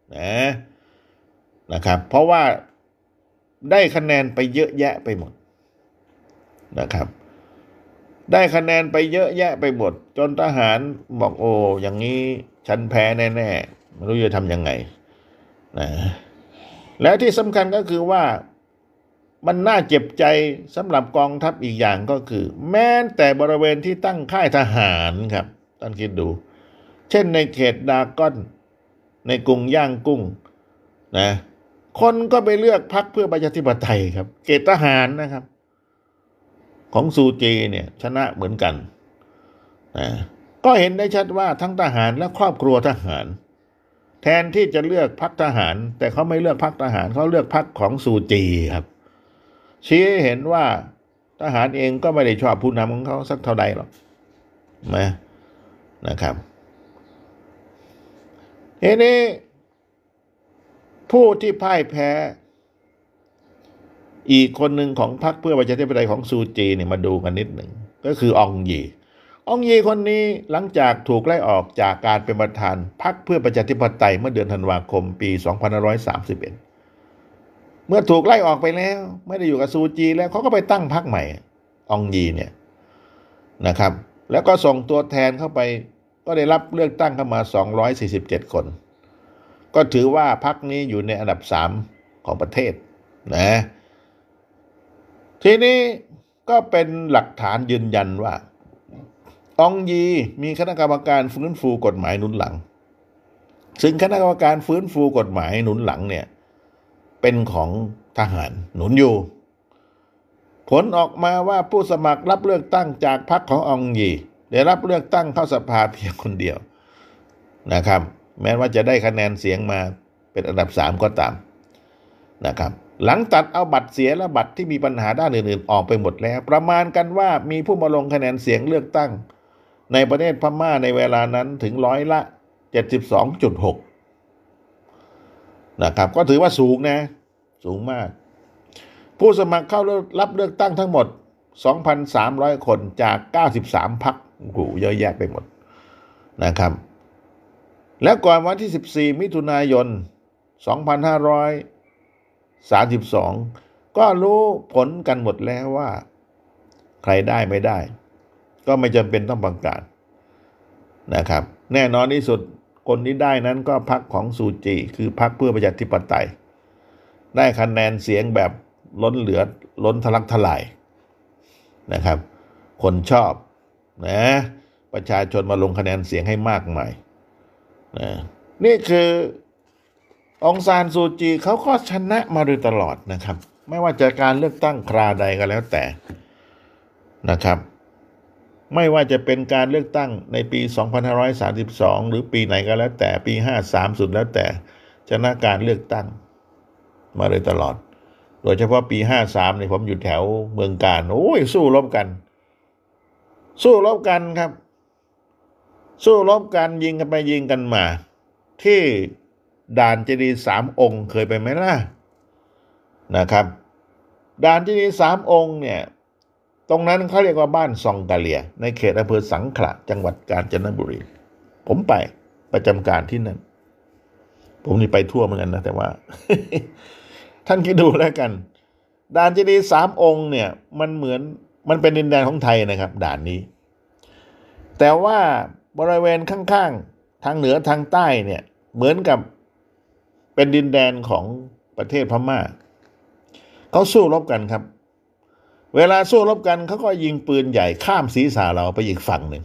นะครับเพราะว่าได้คะแนนไปเยอะแยะไปหมดนะครับได้คะแนนไปเยอะแยะไปหมดจนทหารบอกโอ้อย่างนี้ฉันแพ้แน่ๆไม่รู้จะทำยังไงนะแล้วที่สำคัญก็คือว่ามันน่าเจ็บใจสำหรับกองทัพอีกอย่างก็คือแม้แต่บริเวณที่ตั้งค่ายทหารครับท่านคิดดูเช่นในเขตดากอนในกรุงย่างกุ้งนะคนก็ไปเลือกพรรคเพื่อประชาธิปไตยครับเขตทหารนะครับของซูจีเนี่ยชนะเหมือนกันนะก็เห็นได้ชัดว่าทั้งทหารและครอบครัวทหารแทนที่จะเลือกพรรคทหารแต่เขาไม่เลือกพรรคทหารเขาเลือกพรรคของซูจีครับชี้ให้เห็นว่าทหารเองก็ไม่ได้ชอบผู้นำของเขาสักเท่าใดหรอกนะครับทีนี้ผู้ที่พ่ายแพ้อีกคนหนึ่งของพรรคเพื่อประชาธิปไตยของซูจีเนี่ยมาดูกันนิดหนึ่งก็คืออองยีคนนี้หลังจากถูกไล่ออกจากการเป็นประธานพรรคเพื่อประชาธิปไตยเมื่อเดือนธันวาคมปี2531เมื่อถูกไล่ออกไปแล้วไม่ได้อยู่กับซูจีแล้วเขาก็ไปตั้งพรรคใหม่อองยีเนี่ยนะครับแล้วก็ส่งตัวแทนเข้าไปก็ได้รับเลือกตั้งเข้ามา247คนก็ถือว่าพรรคนี้อยู่ในอันดับ3ของประเทศนะทีนี้ก็เป็นหลักฐานยืนยันว่าอองยีมีคณะกรรมการฟื้นฟูกฎหมายหนุนหลังซึ่งคณะกรรมการฟื้นฟูกฎหมายหนุนหลังเนี่ยเป็นของทหารหนุนอยู่ผลออกมาว่าผู้สมัครรับเลือกตั้งจากพรรคของอองยีได้รับเลือกตั้งเข้าสภาเพียงคนเดียวนะครับแม้ว่าจะได้คะแนนเสียงมาเป็นอันดับ3ก็ตามนะครับหลังตัดเอาบัตรเสียและบัตรที่มีปัญหาด้านอื่นๆออกไปหมดแล้วประมาณกันว่ามีผู้มาลงคะแนนเสียงเลือกตั้งในประเทศพม่าในเวลานั้นถึง72.6%นะครับก็ถือว่าสูงนะสูงมากผู้สมัครเข้ารับเลือกตั้งทั้งหมด 2,300 คนจาก 93 พรรคโอ้โหเยอะแยะไปหมดนะครับแล้วก่อนวันที่ 14 มิถุนายน 2532 ก็รู้ผลกันหมดแล้วว่าใครได้ไม่ได้ก็ไม่จำเป็นต้องประกาศนะครับแน่นอนที่สุดคนที่ได้นั้นก็พรรคของซูจีคือพรรคเพื่อประชาธิปไตยได้คะแนนเสียงแบบล้นทะลักทลายนะครับคนชอบนะประชาชนมาลงคะแนนเสียงให้มากมายนะนี่คือองซานซูจีเขาก็ชนะมาโดยตลอดนะครับไม่ว่าจะการเลือกตั้งคราใดก็แล้วแต่นะครับไม่ว่าจะเป็นการเลือกตั้งในปี 2532 หรือปีไหนก็แล้วแต่ปี 53 สุดแล้วแต่ชนะการเลือกตั้งมาโดยตลอดโดยเฉพาะปี 53 เนี่ยผมอยู่แถวเมืองกาญโอ้ยสู้รบกันครับสู้รบกันยิงกันไปยิงกันมาที่ด่านเจดีย์3 องค์เคยไปไหมล่ะนะครับด่านเจดีย์3 องค์เนี่ยตรงนั้นเขาเรียกว่าบ้านซองกาเลียในเขตอำเภอสังขละจังหวัดกาญจนบุรีผมไปประจำการที่นั่นผมนี่ไปทั่วเหมือนกันนะแต่ว่า ท่านคิดดูแล้วกันด่านเจดีย์3 องค์เนี่ยมันเป็นดินแดนของไทยนะครับด่านนี้แต่ว่าบริเวณข้างๆทางเหนือทางใต้เนี่ยเหมือนกับเป็นดินแดนของประเทศพม่าเขาสู้รบกันครับเวลาสู้รบกันเขาก็ยิงปืนใหญ่ข้ามศีรษะเราไปอีกฝั่งหนึ่ง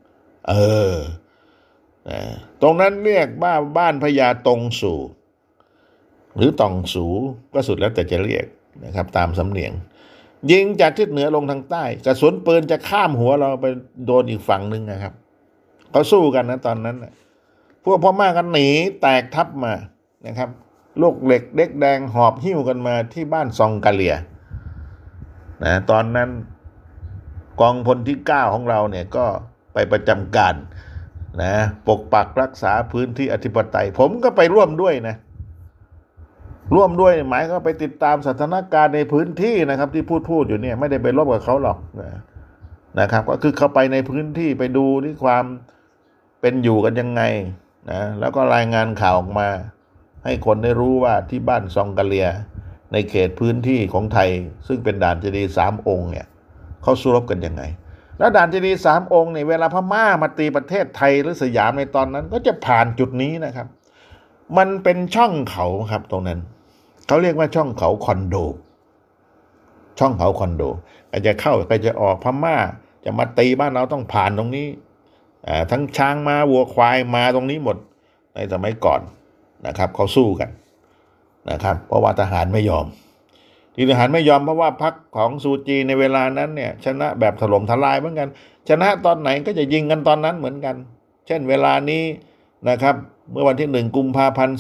ตรงนั้นเรียกว่าบ้านพญาตงสู่หรือตองสูก็สุดแล้วแต่จะเรียกนะครับตามสำเนียงยิงจากทิศเหนือลงทางใต้กระสุนปืนจะข้ามหัวเราไปโดนอีกฝั่งหนึ่งนะครับเขาสู้กันนะตอนนั้นพวกพม่ากันหนีแตกทับมานะครับลูกเหล็กเด็กแดงหอบหิ้วกันมาที่บ้านซองกาเลียนะตอนนั้นกองพลที่ 9ของเราเนี่ยก็ไปประจำการนะปกปักรักษาพื้นที่อธิปไตยผมก็ไปร่วมด้วยนะร่วมด้วยหมายก็ไปติดตามสถานการณ์ในพื้นที่นะครับที่พูดอยู่เนี่ยไม่ได้ไปรบกับเขาหรอกนะครับก็คือเข้าไปในพื้นที่ไปดูที่ความเป็นอยู่กันยังไงนะแล้วก็รายงานข่าวออกมาให้คนได้รู้ว่าที่บ้านซองกาเลียในเขตพื้นที่ของไทยซึ่งเป็นด่านเจดีย์3 องค์เนี่ยเขาสู้รบกันยังไงแล้วด่านเจดีย์3 องค์เนี่ยเวลาพม่ามาตีประเทศไทยหรือสยามในตอนนั้นก็จะผ่านจุดนี้นะครับมันเป็นช่องเขาครับตรงนั้นเขาเรียกว่าช่องเขาคอนโดใครจะเข้าใครจะออกพม่าจะมาตีบ้านเราต้องผ่านตรงนี้ทั้งช้างม้าวัวควายมาตรงนี้หมดในสมัยก่อนนะครับเขาสู้กันนะครับเพราะว่าทหารไม่ยอมที่ทหารไม่ยอมเพราะว่าพรรคของซูจีในเวลานั้นเนี่ยชนะแบบถล่มทลายเหมือนกันชนะตอนไหนก็จะยิงกันตอนนั้นเหมือนกันเช่นเวลานี้นะครับเมื่อวันที่1 กุมภาพันธ์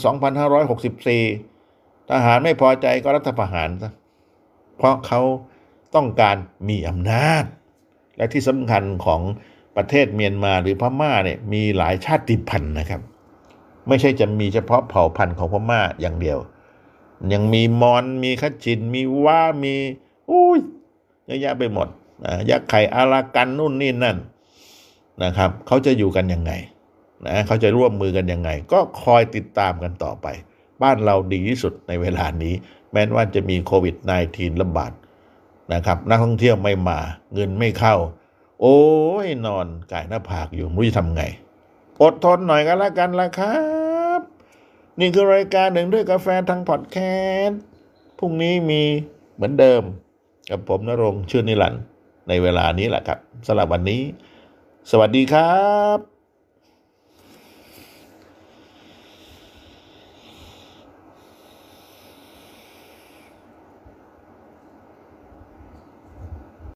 2564ทหารไม่พอใจก็รัฐประหารซะเพราะเขาต้องการมีอำนาจและที่สำคัญของประเทศเมียนมาหรือพม่าเนี่ยมีหลายชาติพันธุ์นะครับไม่ใช่จะมีเฉพาะเผ่าพันธุ์ของพม่าอย่างเดียวยังมีมอญมีคัจฉินมีว้ามีเยอะแยะไปหมดยักษ์ไข่อารากันนู่นนี่นั่นนะครับเขาจะอยู่กันยังไงเขาจะร่วมมือกันยังไงก็คอยติดตามกันต่อไปบ้านเราดีที่สุดในเวลานี้แม้ว่าจะมีโควิด -19 ระบาดนะครับนักท่องเที่ยวไม่มาเงินไม่เข้าโอ้ยนอนก่ายหน้าผากอยู่ไม่รู้จะทำไงอดทนหน่อยกันละกันละครับนี่คือรายการหนึ่งด้วยกาแฟทางพอดแคสต์พรุ่งนี้มีเหมือนเดิมกับผมณรงค์ ชื่นนิรันดร์ในเวลานี้แหละครับสำหรับวันนี้สวัสดีครับ